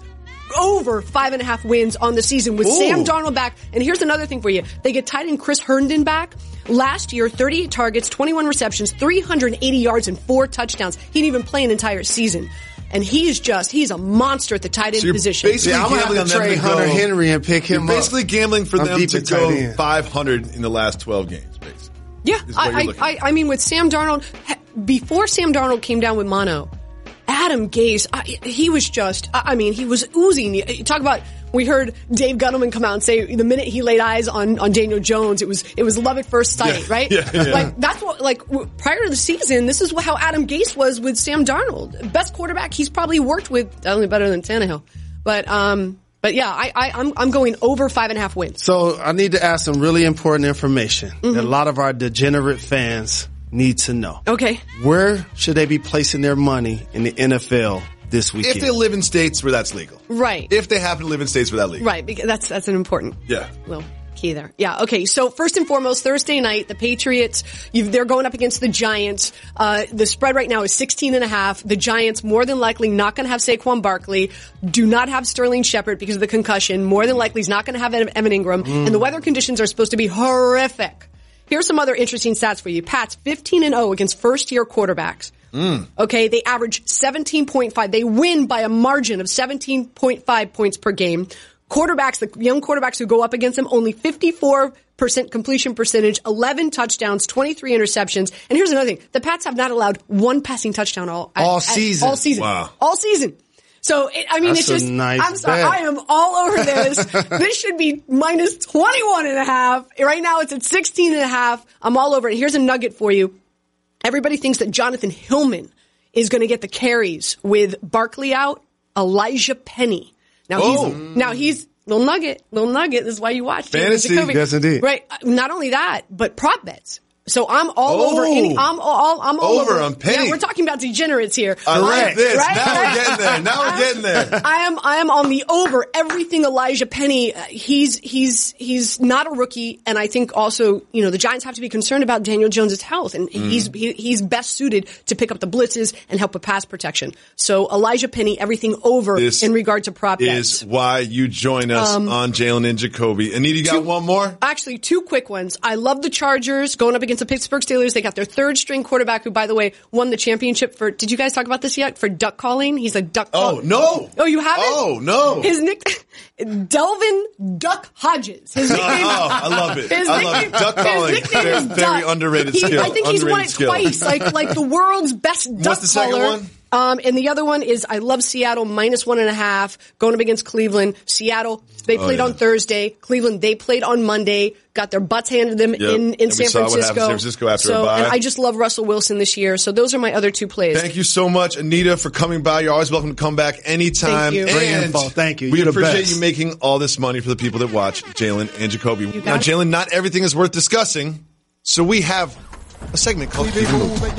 over five and a half wins on the season with Ooh. Sam Darnold back. And here's another thing for you. They get tight end Chris Herndon back. Last year, thirty-eight targets, twenty-one receptions, three hundred eighty yards, and four touchdowns. He didn't even play an entire season. And he's just, he's a monster at the tight end So you're position. basically Yeah, I'm gonna gambling have on to them trade to Hunter go, Henry and pick him You're up. basically gambling for I'm them deep to in tight go end. five hundred in the last twelve games, basically. Yeah, is what you're I, looking I, at. I, I mean, with Sam Darnold, before Sam Darnold came down with mono, Adam Gase, I, he was just, I, I mean, he was oozing. You talk about, we heard Dave Gettleman come out and say the minute he laid eyes on, on Daniel Jones, it was, it was love at first sight, Yeah, right? yeah, yeah. Like, that's what, like, w- prior to the season, this is how Adam Gase was with Sam Darnold. Best quarterback he's probably worked with, only better than Tannehill. But, um, but yeah, I, I, I'm, I'm going over five and a half wins. So I need to ask some really important information Mm-hmm. that a lot of our degenerate fans need to know. Okay. Where should they be placing their money in the N F L this weekend? If they live in states where that's legal. Right. If they happen to live in states where that's legal. Right, because that's that's an important Yeah. well key there. Yeah. Okay. So first and foremost, Thursday night, the Patriots you've, they're going up against the Giants. Uh, the spread right now is sixteen and a half. The Giants more than likely not going to have Saquon Barkley. Do not have Sterling Shepard because of the concussion. More than likely, he's not going to have Evan Ingram. Mm. And the weather conditions are supposed to be horrific. Here's some other interesting stats for you. Pats fifteen and oh against first year quarterbacks. Mm. Okay, they average seventeen point five. They win by a margin of seventeen point five points per game. Quarterbacks, the young quarterbacks who go up against them, only fifty-four percent completion percentage, eleven touchdowns, twenty-three interceptions. And here's another thing. The Pats have not allowed one passing touchdown all, All at- at- season. all season. Wow. All season. So, it, I mean, That's it's a just, nice I'm sorry, bet. I am all over this. This should be minus twenty-one and a half. Right now it's at sixteen and a half. I'm all over it. Here's a nugget for you. Everybody thinks that Jonathan Hillman is going to get the carries with Barkley out, Elijah Penny. Now Oh. he's, now he's, little nugget, little nugget. This is why you watch Fantasy. Jacoby. Yes, indeed. Right. Not only that, but prop bets. So I'm all Oh. over any, I'm all, I'm all Over over. on Penny. Yeah, we're talking about degenerates here. I like this. Right? Now Right? we're getting there. Now we're getting there. I am, I am on the over everything Elijah Penny. Uh, he's, he's, he's not a rookie. And I think also, you know, the Giants have to be concerned about Daniel Jones' health. And Mm. he's, he, he's best suited to pick up the blitzes and help with pass protection. So Elijah Penny, everything over This in regard to prop bets. Is why you join us Um, on Jalen and Jacoby. Anita, you got two- one more? Actually, two quick ones. I love the Chargers going up against the Pittsburgh Steelers. They got their third string quarterback who, by the way, won the championship for, did you guys talk about this yet? For duck calling? He's a duck Oh, call- no. Oh, you haven't? Oh, no. His nick, Delvin Duck Hodges. His nickname, Oh, I love it. His I love nickname- it. Duck his calling. nickname Very, is very Duck. underrated He- skill. I think he's won Underrated it skill. twice, like like the world's best duck the second caller. one? Um, and the other one is I love Seattle minus one and a half going up against Cleveland. Seattle, they Oh, played yeah. on Thursday. Cleveland, they played on Monday. Got their butts handed to them Yep. in, in And we San saw what happened Francisco. in San Francisco after so, a bye. and I just love Russell Wilson this year. So those are my other two plays. Thank you so much, Anita, for coming by. You're always welcome to come back anytime. Thank you. Great And info. Thank you. We You're the appreciate best. you making all this money for the people that watch Jalen and Jacoby. got Now, it. Jalen, not everything is worth discussing, so we have a segment called Keep It Moving.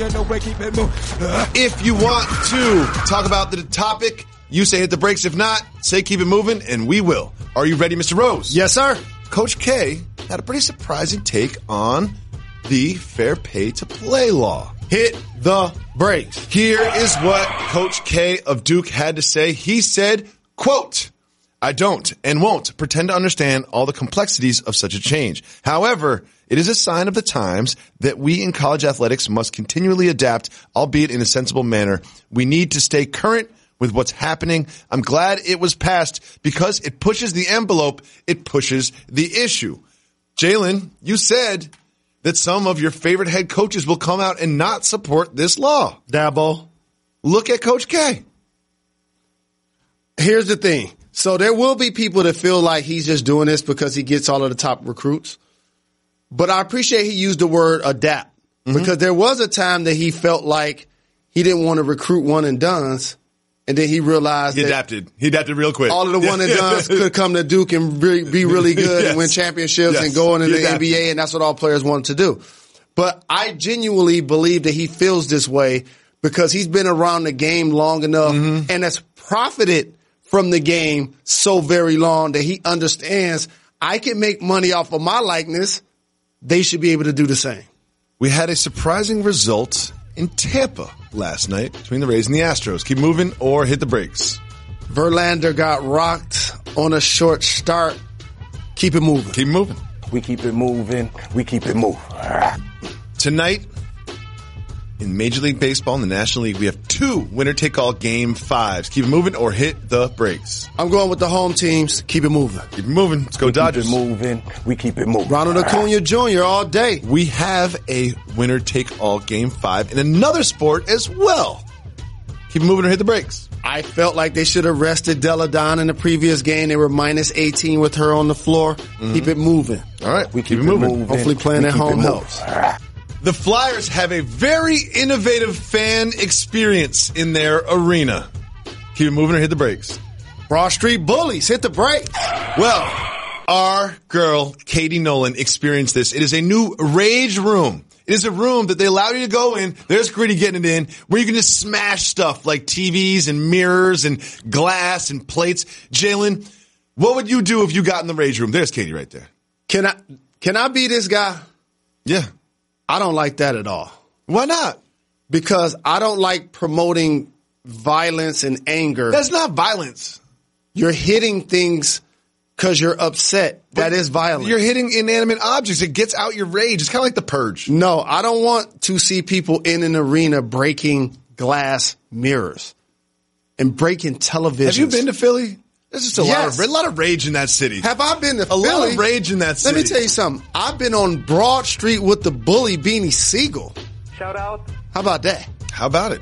If you want to talk about the topic, you say hit the brakes. If not, say keep it moving, and we will. Are you ready, Mister Rose? Yes, sir. Coach K had a pretty surprising take on the fair pay to play law. Hit the brakes. Here is what Coach K of Duke had to say. He said, quote, I don't and won't pretend to understand all the complexities of such a change. However, it is a sign of the times that we in college athletics must continually adapt, albeit in a sensible manner. We need to stay current with what's happening. I'm glad it was passed because it pushes the envelope. It pushes the issue. Jalen, you said that some of your favorite head coaches will come out and not support this law. Dabo. Look at Coach K. Here's the thing. So there will be people that feel like he's just doing this because he gets all of the top recruits. But I appreciate he used the word adapt Mm-hmm. because there was a time that he felt like he didn't want to recruit one and dones. And then he realized He that adapted. He adapted real quick. all of the one and dones could come to Duke and re- be really good Yes. and win championships Yes. and go into He the adapted. N B A. And that's what all players want to do. But I genuinely believe that he feels this way because he's been around the game long enough Mm-hmm. and has profited from the game so very long that he understands I can make money off of my likeness. They should be able to do the same. We had a surprising result in Tampa last night between the Rays and the Astros. Keep moving or hit the brakes. Verlander got rocked on a short start. Keep it moving. Keep moving. We keep it moving. We keep it moving. Tonight, in Major League Baseball in the National League, we have two winner-take-all game fives. Keep it moving or hit the brakes. I'm going with the home teams. Keep it moving. Keep it moving. Let's go Dodgers. Keep it moving. We keep it moving. Ronald Acuna Junior all day. We have a winner-take-all game five in another sport as well. Keep it moving or hit the brakes. I felt like they should have rested Della Don in the previous game. They were minus eighteen with her on the floor. Mm-hmm. Keep it moving. All right. We keep, keep it moving. moving. Hopefully playing we at home helps. The Flyers have a very innovative fan experience in their arena. Keep it moving or hit the brakes. Broad Street Bullies, hit the brake. Well, our girl, Katie Nolan, experienced this. It is a new rage room. It is a room that they allow you to go in. There's Gritty getting it in, where you can just smash stuff like T Vs and mirrors and glass and plates. Jalen, what would you do if you got in the rage room? There's Katie right there. Can I, can I be this guy? Yeah. I don't like that at all. Why not? Because I don't like promoting violence and anger. That's not violence. You're hitting things because you're upset. But that is violence. You're hitting inanimate objects. It gets out your rage. It's kind of like the Purge. No, I don't want to see people in an arena breaking glass mirrors and breaking televisions. Have you been to Philly? There's just a, yes. lot of, a lot of rage in that city. Have I been to a Philly? A lot of rage in that city. Let me tell you something. I've been on Broad Street with the bully Beanie Siegel. Shout out. How about that? How about it?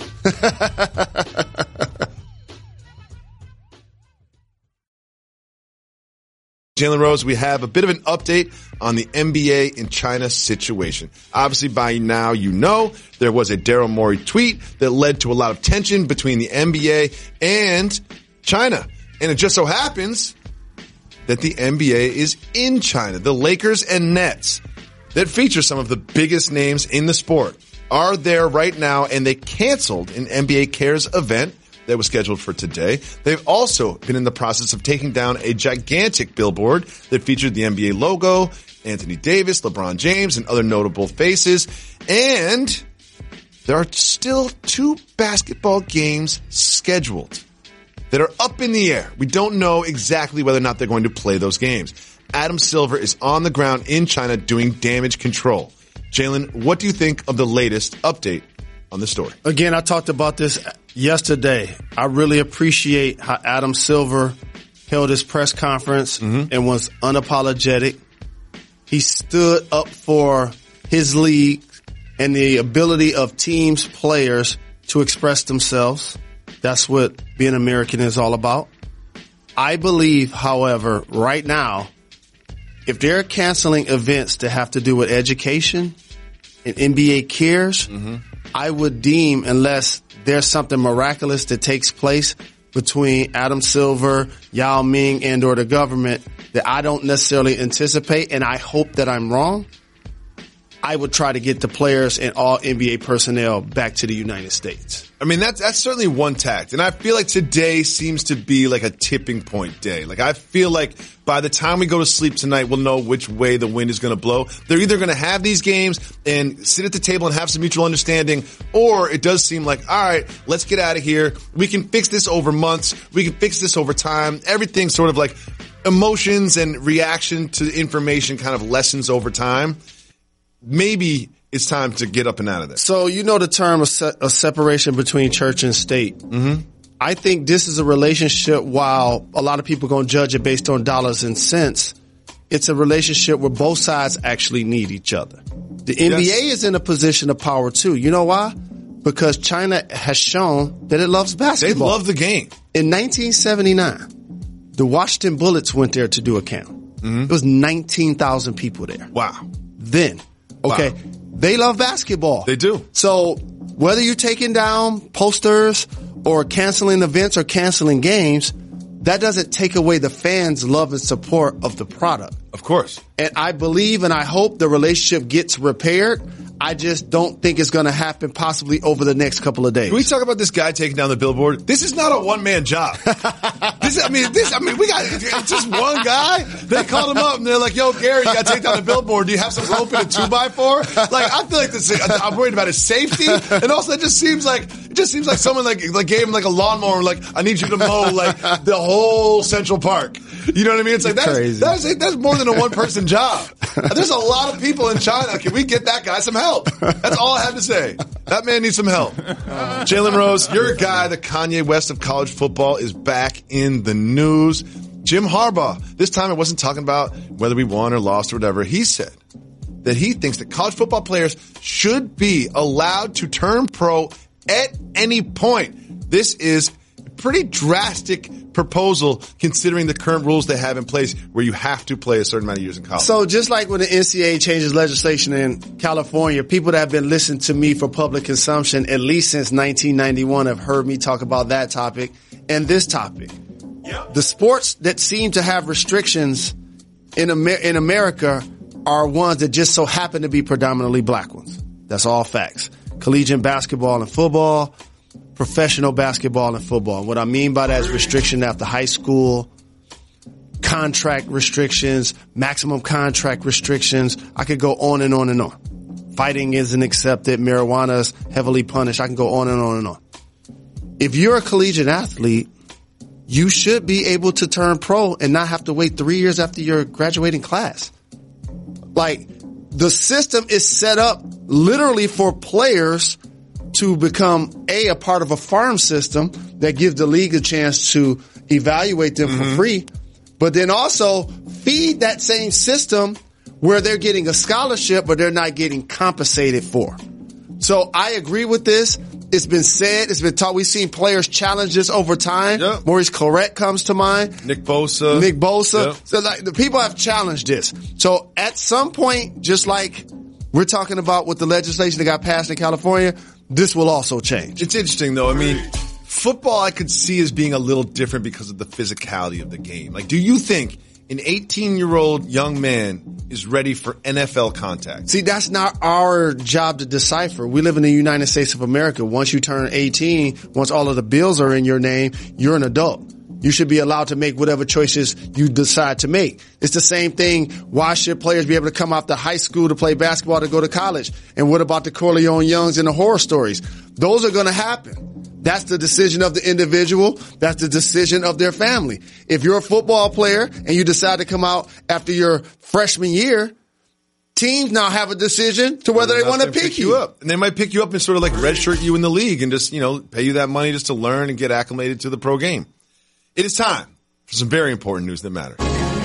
Jalen Rose, we have a bit of an update on the N B A in China situation. Obviously, by now you know there was a Daryl Morey tweet that led to a lot of tension between the N B A and China. And it just so happens that the N B A is in China. The Lakers and Nets, that feature some of the biggest names in the sport, are there right now, and they canceled an N B A Cares event that was scheduled for today. They've also been in the process of taking down a gigantic billboard that featured the N B A logo, Anthony Davis, LeBron James, and other notable faces. And there are still two basketball games scheduled that are up in the air. We don't know exactly whether or not they're going to play those games. Adam Silver is on the ground in China doing damage control. Jalen, what do you think of the latest update on the story? Again, I talked about this yesterday. I really appreciate how Adam Silver held his press conference mm-hmm. and was unapologetic. He stood up for his league and the ability of teams, players to express themselves. That's what being American is all about. I believe, however, right now, if they're canceling events that have to do with education and N B A Cares, mm-hmm. I would deem, unless there's something miraculous that takes place between Adam Silver, Yao Ming, and or the government that I don't necessarily anticipate, and I hope that I'm wrong, I would try to get the players and all N B A personnel back to the United States. I mean, that's, that's certainly one tact. And I feel like today seems to be like a tipping point day. Like, I feel like by the time we go to sleep tonight, we'll know which way the wind is going to blow. They're either going to have these games and sit at the table and have some mutual understanding, or it does seem like, all right, let's get out of here. We can fix this over months. We can fix this over time. Everything sort of like emotions and reaction to information kind of lessens over time. Maybe it's time to get up and out of there. So you know the term of, se- of separation between church and state. Mm-hmm. I think this is a relationship, while a lot of people are going to judge it based on dollars and cents, it's a relationship where both sides actually need each other. The N B A yes. is in a position of power too. You know why? Because China has shown that it loves basketball. They love the game. In nineteen seventy-nine, the Washington Bullets went there to do a count. Mm-hmm. It was nineteen thousand people there. Wow. Then, okay, wow. They love basketball. They do. So whether you're taking down posters or canceling events or canceling games, that doesn't take away the fans' love and support of the product. Of course. And I believe and I hope the relationship gets repaired. I just don't think it's going to happen possibly over the next couple of days. Can we talk about this guy taking down the billboard? This is not a one-man job. this, I mean, this, I mean, we got it's just one guy. They called him up and they're like, "Yo, Gary, you got to take down the billboard. Do you have some rope and a two by four?" Like, I feel like this. I'm worried about his safety, and also it just seems like It just seems like someone like like gave him like a lawnmower. Like, I need you to mow like the whole Central Park. You know what I mean? It's like that's Crazy. that's that's more than a one person job. There's a lot of people in China. Can we get that guy some help? That's all I have to say. That man needs some help. Jalen Rose, you're a guy. The Kanye West of college football is back in the news. Jim Harbaugh. This time it wasn't talking about whether we won or lost or whatever. He said that he thinks that college football players should be allowed to turn pro at any point. This is a pretty drastic proposal considering the current rules they have in place where you have to play a certain amount of years in college. So just like when the N C double A changes legislation in California, people that have been listening to me for public consumption at least since nineteen ninety-one have heard me talk about that topic and this topic. Yep. The sports that seem to have restrictions in Amer- in America are ones that just so happen to be predominantly black ones. That's all facts. Collegiate basketball and football, professional basketball and football. And what I mean by that is restriction after high school, contract restrictions, maximum contract restrictions. I could go on and on and on. Fighting isn't accepted. Marijuana is heavily punished. I can go on and on and on. If you're a collegiate athlete, you should be able to turn pro and not have to wait three years after your graduating class. Like, the system is set up literally for players to become a, a part of a farm system that gives the league a chance to evaluate them mm-hmm. for free, but then also feed that same system where they're getting a scholarship, but they're not getting compensated for. So I agree with this. It's been said, it's been taught. We've seen players challenge this over time. Yep. Maurice Clarett comes to mind. Nick Bosa. Nick Bosa. Yep. So like the people have challenged this. So at some point, just like we're talking about with the legislation that got passed in California, this will also change. It's interesting though. I mean, football I could see as being a little different because of the physicality of the game. Like, do you think an eighteen-year-old young man is ready for N F L contact? See, that's not our job to decipher. We live in the United States of America. Once you turn eighteen, once all of the bills are in your name, you're an adult. You should be allowed to make whatever choices you decide to make. It's the same thing. Why should players be able to come after high school to play basketball to go to college? And what about the Corleone Youngs and the horror stories? Those are going to happen. That's the decision of the individual. That's the decision of their family. If you're a football player and you decide to come out after your freshman year, teams now have a decision to whether they want to pick, pick you. you up. And they might pick you up and sort of like redshirt you in the league and just, you know, pay you that money just to learn and get acclimated to the pro game. It is time for some very important news that matters.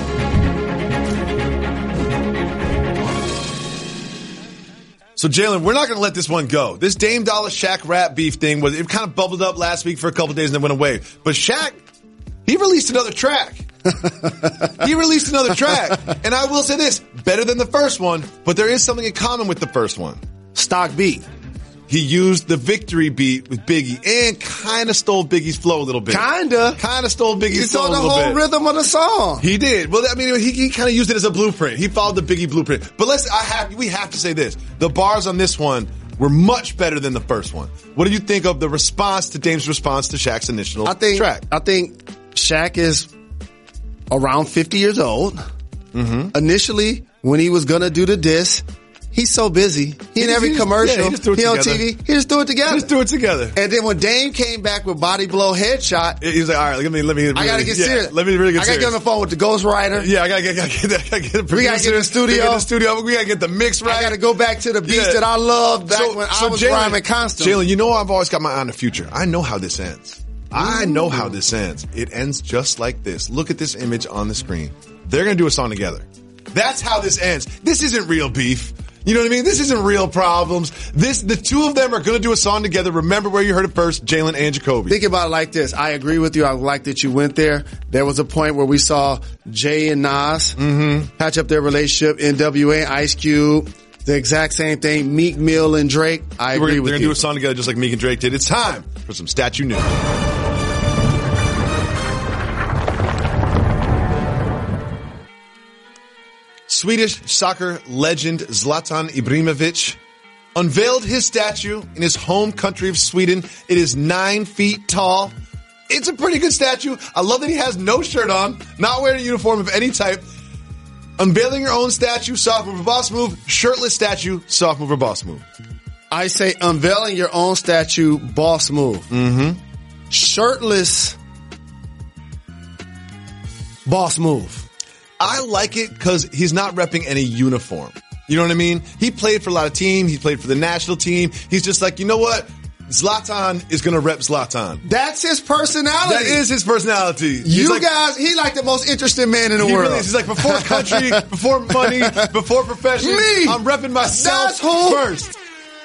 So, Jalen, we're not going to let this one go. This Dame Dollar Shaq rap beef thing was, it kind of bubbled up last week for a couple days and then went away. But Shaq, he released another track. he released another track. And I will say this, better than the first one, but there is something in common with the first one. Stock beat. He used the victory beat with Biggie and kind of stole Biggie's flow a little bit. Kinda. Kind of stole Biggie's flow a little bit. He stole the whole rhythm of the song. He did. Well, I mean, he, he kind of used it as a blueprint. He followed the Biggie blueprint. But let's, I have, we have to say this. The bars on this one were much better than the first one. What do you think of the response to Dame's response to Shaq's initial I think, track? I think Shaq is around fifty years old. Mm-hmm. Initially, when he was gonna do the diss, he's so busy. He, he in every just, commercial, yeah, he, he on T V, he just threw it together. He just threw it together. And then when Dame came back with body blow headshot, he was like, all right, let me, let me, really, I gotta get yeah, serious. Let me really get I gotta serious. get on the phone with the ghostwriter. Yeah, I gotta get, gotta get, gotta get the producer. We gotta get in the studio. Get in the studio. We gotta get the mix right. I gotta go back to the beats yeah. that I loved back so, when so I was Jalen, rhyming constantly. Jalen, you know I've always got my eye on the future. I know how this ends. I know how this ends. It ends just like this. Look at this image on the screen. They're going to do a song together. That's how this ends. This isn't real beef. You know what I mean? This isn't real problems. This, the two of them are going to do a song together. Remember where you heard it first, Jalen and Jacoby. Think about it like this. I agree with you. I like that you went there. There was a point where we saw Jay and Nas mm-hmm. patch up their relationship. N W A, Ice Cube, the exact same thing. Meek Mill and Drake. I agree with you. They're going to do a song together just like Meek and Drake did. It's time for some statue news. Swedish soccer legend Zlatan Ibrahimovic unveiled his statue in his home country of Sweden. It is nine feet tall. It's a pretty good statue. I love that he has no shirt on, not wearing a uniform of any type. Unveiling your own statue, soft move or boss move. Shirtless statue, soft move or boss move. I say unveiling your own statue, boss move. Mm-hmm. Shirtless, boss move. I like it because he's not repping any uniform. You know what I mean? He played for a lot of teams. He played for the national team. He's just like, you know what? Zlatan is going to rep Zlatan. That's his personality. That is his personality. He's You like, guys, he like the most interesting man in the he world. really is. He's like, before country, before money, before profession, Me. I'm repping myself That's who. first.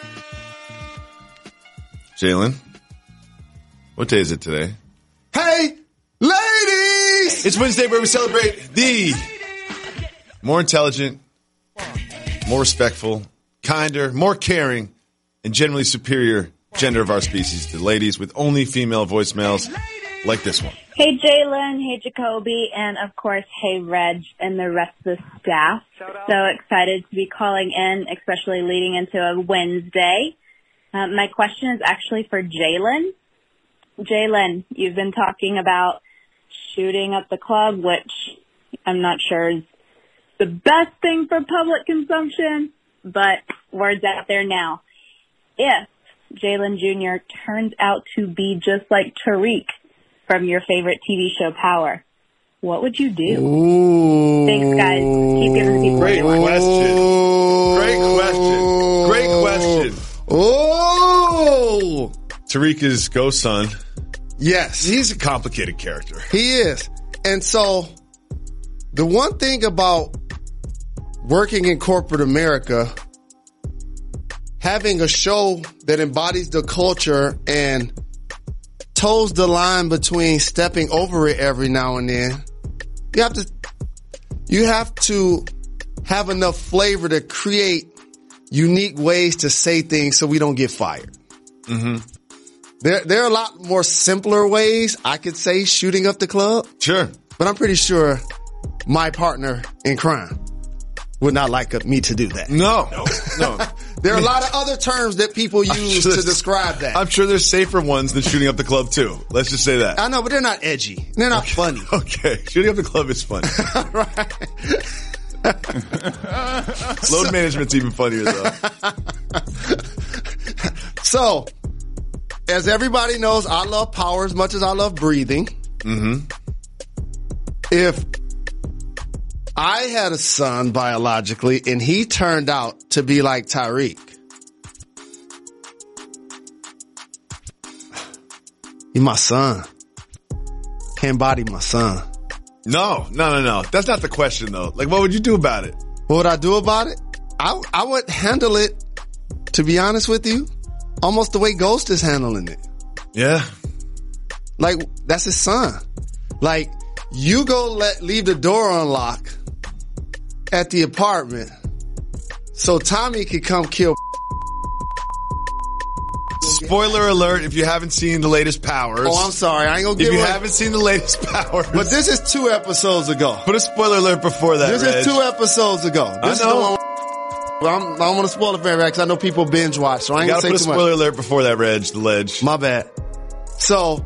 Jalen, what day is it today? Hey, ladies! It's Wednesday where we celebrate the more intelligent, more respectful, kinder, more caring, and generally superior gender of our species, the ladies with only female voicemails like this one. Hey, Jalen. Hey, Jacoby. And, of course, hey, Reg and the rest of the staff. So excited to be calling in, especially leading into a Wednesday. Um, my question is actually for Jalen. Jalen, you've been talking about shooting up the club, which I'm not sure is the best thing for public consumption, but word's out there now. If Jalen Junior turns out to be just like Tariq from your favorite T V show Power, what would you do? Ooh. Thanks, guys. Keep giving people Great more. question. Great question. Great question. Oh! Tariq is Go's son. Yes. He's a complicated character. He is. And so, the one thing about working in corporate America, having a show that embodies the culture and toes the line between stepping over it every now and then, you have to, you have to have enough flavor to create unique ways to say things so we don't get fired. Mm-hmm. There, there are a lot more simpler ways I could say shooting up the club. Sure. But I'm pretty sure my partner in crime would not like me to do that. No, no, no. There are a lot of other terms that people use sure to describe that. I'm sure there's safer ones than shooting up the club too. Let's just say that. I know, but they're not edgy. They're not okay. funny. Okay. Shooting up the club is funny. Right. Load management's even funnier though. So, as everybody knows, I love power as much as I love breathing. Mm-hmm. If I had a son biologically and he turned out to be like Tariq, he's my son. Can't body my son. No, no, no, no. That's not the question though. Like, what would you do about it? What would I do about it? I, I would handle it, to be honest with you, almost the way Ghost is handling it. Yeah. Like, that's his son. Like, you go let, leave the door unlocked at the apartment so Tommy could come kill. Spoiler alert, if you haven't seen the latest Powers. Oh, I'm sorry. I ain't gonna give If you away. haven't seen the latest Powers. But this is two episodes ago. Put a spoiler alert before that, This Reg. is two episodes ago. This I know. is the one. Well, I'm, I don't want to spoil it for everybody because I know people binge watch, so I ain't You gonna gotta say put a too spoiler much. alert before that, Reg, the ledge. My bad. So,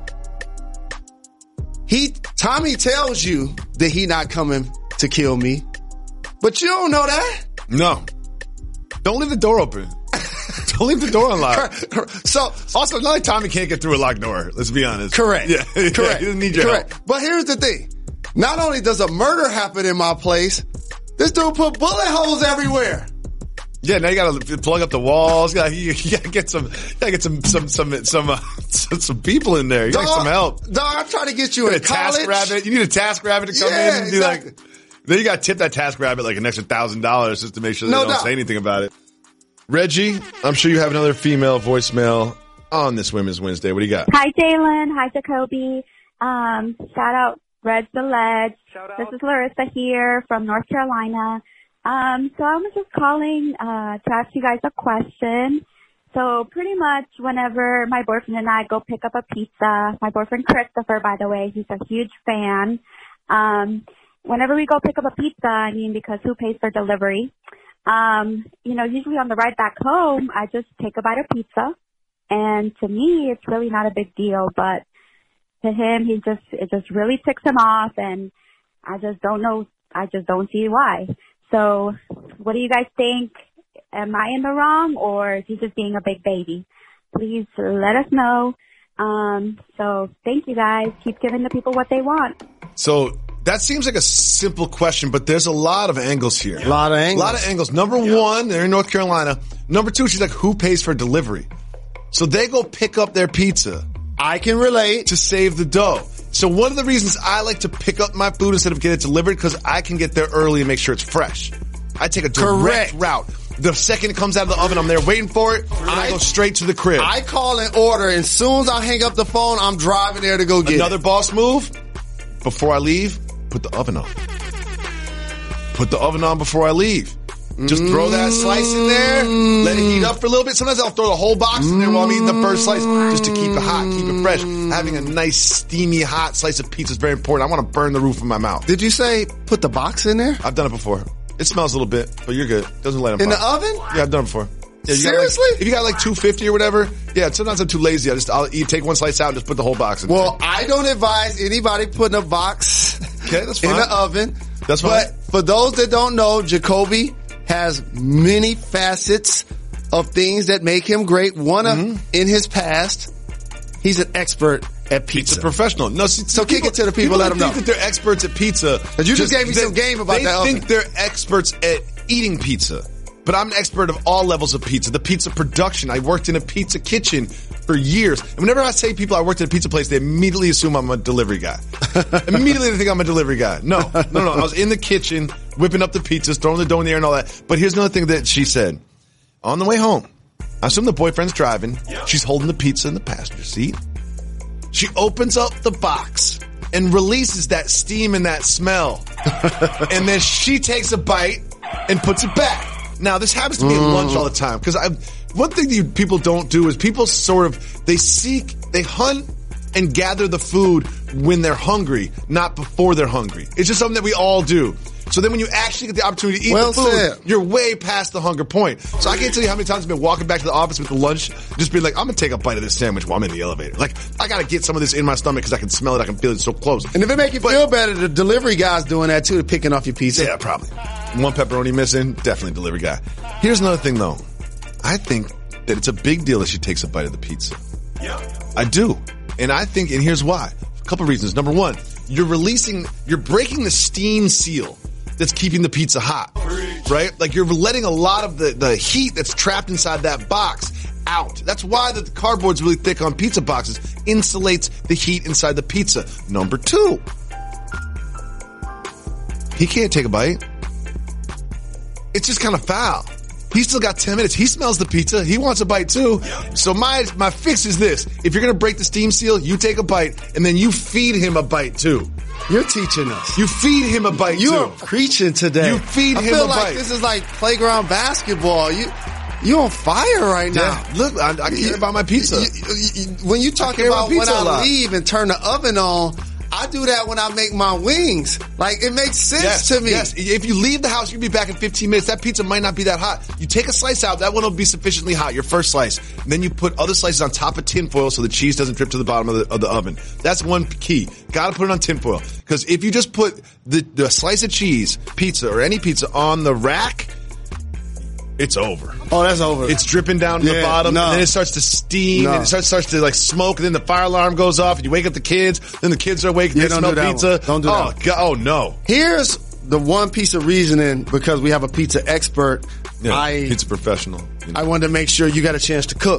he, Tommy tells you that he not coming to kill me, but you don't know that. No. Don't leave the door open. Don't leave the door unlocked. So, also, not like Tommy can't get through a locked door. Let's be honest. correct. Yeah. Correct. Yeah, he doesn't need your correct. help. But here's the thing. Not only does a murder happen in my place, this dude put bullet holes everywhere. Yeah, now you gotta plug up the walls. You gotta, you gotta get some, you gotta get some, some, some, some, uh, some, some people in there. You got some help. Dog, I'm trying to get you You in need a task college. rabbit. You need a task rabbit to come Yeah, in and do exactly. like. Then you gotta tip that task rabbit like an extra thousand dollars just to make sure they No don't doubt. say anything about it. Reggie, I'm sure you have another female voicemail on this Women's Wednesday. What do you got? Hi, Jalen. Hi, Jacoby. Um, shout out Reg the Ledge. This is Larissa here from North Carolina. Um, so I was just calling uh, to ask you guys a question. So pretty much whenever my boyfriend and I go pick up a pizza, my boyfriend Christopher, by the way, he's a huge fan. Um, whenever we go pick up a pizza, I mean, because who pays for delivery? Um, you know, usually on the ride back home, I just take a bite of pizza. And to me, it's really not a big deal, but to him, he just, it just really ticks him off. And I just don't know, I just don't see why. So what do you guys think? am I in the wrong, or is he just being a big baby? Please let us know. Um, so thank you guys. Keep giving the people what they want. So that seems like a simple question, but there's a lot of angles here. A lot of angles. A lot of angles. Number one, they're in North Carolina. Number two, she's like, who pays for delivery? So they go pick up their pizza. I can relate. To save the dough. So one of the reasons I like to pick up my food instead of get it delivered, because I can get there early and make sure it's fresh. I take a direct Correct. route. The second it comes out of the oven, I'm there waiting for it, and I, I go straight to the crib. I call an order, and as soon as I hang up the phone, I'm driving there to go get Another it. boss move, before I leave, put the oven on. Put the oven on before I leave. Just throw that slice in there, let it heat up for a little bit. Sometimes I'll throw the whole box in there while I'm eating the first slice, just to keep it hot, keep it fresh. Having a nice, steamy, hot slice of pizza is very important. I want to burn the roof of my mouth. Did you say put the box in there? I've done it before. It smells a little bit, but you're good. Doesn't let them In pop. the oven? Yeah, I've done it before. Yeah, you Seriously? Got like, if you got like two fifty or whatever, yeah, sometimes I'm too lazy. I just, I'll eat, take one slice out and just put the whole box in. Well, I don't advise anybody putting a box okay, that's fine. in the oven. That's fine. But for those that don't know, Jacoby has many facets of things that make him great. One of, mm-hmm. in his past, he's an expert at pizza. Pizza professional. No, see, so people, kick it to the people, people let them know. think that they're experts at pizza. But you just, just gave me they, some game about they that They think oven. they're experts at eating pizza. But I'm an expert of all levels of pizza. The pizza production. I worked in a pizza kitchen for years. And whenever I say people I worked at a pizza place, they immediately assume I'm a delivery guy. Immediately they think I'm a delivery guy. No, no, no. I was in the kitchen, whipping up the pizzas, throwing the dough in the air and all that. But here's another thing that she said. On the way home, I assume the boyfriend's driving. She's holding the pizza in the passenger seat. She opens up the box and releases that steam and that smell. And then she takes a bite and puts it back. Now, this happens to me at lunch all the time, because I, one thing that you, people don't do is people sort of, they seek, they hunt and gather the food when they're hungry, not before they're hungry. It's just something that we all do. So then when you actually get the opportunity to eat well the food, said. You're way past the hunger point. So I can't tell you how many times I've been walking back to the office with the lunch, just being like, I'm going to take a bite of this sandwich while I'm in the elevator. Like, I got to get some of this in my stomach because I can smell it, I can feel it so close. And if it make you but, feel better, the delivery guy's doing that too, picking off your pizza. Yeah, probably. One pepperoni missing, definitely delivery guy. Here's another thing though. I think that it's a big deal that she takes a bite of the pizza. Yeah. I do. And I think, and here's why. A couple reasons. Number one, you're releasing, you're breaking the steam seal that's keeping the pizza hot, right? Like you're letting a lot of the, the heat that's trapped inside that box out. That's why the cardboard's really thick on pizza boxes. Insulates the heat inside the pizza. Number two, he can't take a bite. It's just kind of foul. He's still got ten minutes. He smells the pizza. He wants a bite too. So my, my fix is this. If you're going to break the steam seal, you take a bite and then you feed him a bite too. You're teaching us. You feed him a bite you too. You are preaching today. You feed I him feel a like bite. This is like playground basketball. You, you on fire right now. Yeah. Look, I, I care about my pizza. You, you, when you talk about, about when I leave and turn the oven on, I do that when I make my wings. Like, it makes sense yes, to me. Yes, if you leave the house, you'll be back in fifteen minutes. That pizza might not be that hot. You take a slice out, that one will be sufficiently hot, your first slice. And then you put other slices on top of tinfoil so the cheese doesn't drip to the bottom of the, of the oven. That's one key. Gotta put it on tinfoil. Because if you just put the, the slice of cheese, pizza, or any pizza on the rack, it's over. Oh, that's over. It's dripping down to yeah, the bottom, no. and then it starts to steam, no. and it starts, starts to like smoke, and then the fire alarm goes off, and you wake up the kids, then the kids are awake, and yeah, they don't smell do that pizza. One. Don't do oh, that. God, oh, no. Here's the one piece of reasoning, because we have a pizza expert. Yeah, I, pizza professional. You know. I wanted to make sure you got a chance to cook.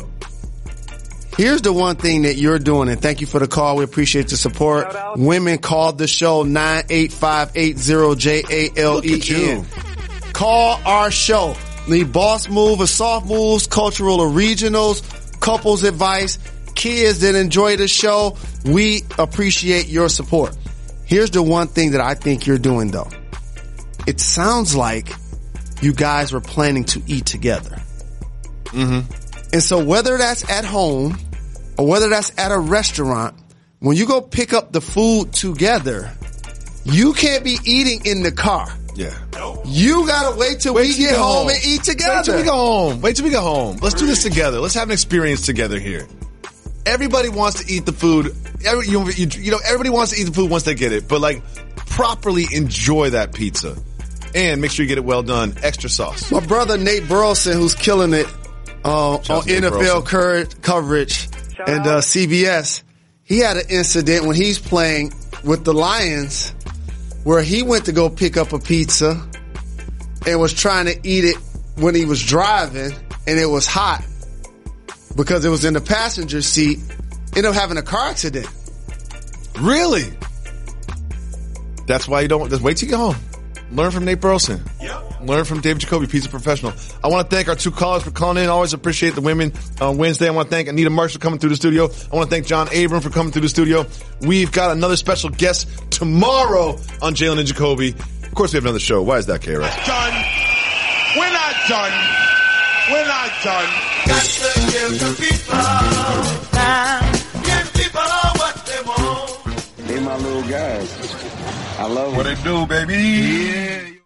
Here's the one thing that you're doing, and thank you for the call. We appreciate the support. Women called the show nine eight five eight zero J A L E N. Call our show. Need boss move or soft moves, cultural or regionals, couples advice, kids that enjoy the show. We appreciate your support. Here's the one thing that I think you're doing though. It sounds like you guys were planning to eat together. Mm-hmm. And so whether that's at home or whether that's at a restaurant, when you go pick up the food together, you can't be eating in the car. Yeah. You gotta wait till wait we till get home, home and eat together. Wait till we go home. Wait till we go home. Let's do this together. Let's have an experience together here. Everybody wants to eat the food. Every, you, you, you know, everybody wants to eat the food once they get it, but like properly enjoy that pizza. And make sure you get it well done. Extra sauce. My brother Nate Burleson, who's killing it uh, on Nate N F L Burleson. cur- coverage and uh, C B S, he had an incident when he's playing with the Lions where he went to go pick up a pizza and was trying to eat it when he was driving, and it was hot because it was in the passenger seat. Ended up having a car accident. Really? That's why you don't, just wait till you get home. Learn from Nate Burleson. Yep. Learn from David Jacoby, Pizza Professional. I want to thank our two callers for calling in. Always appreciate the women on Wednesday. I want to thank Anita Marks for coming through the studio. I want to thank John Abram for coming through the studio. We've got another special guest tomorrow on Jalen and Jacoby. Of course, we have another show. Why is that, K-Rock? Done. We're not done. We're not done. Got to give the people time. Give people what they want. They my little guys. I love what them. they do, baby. Yeah.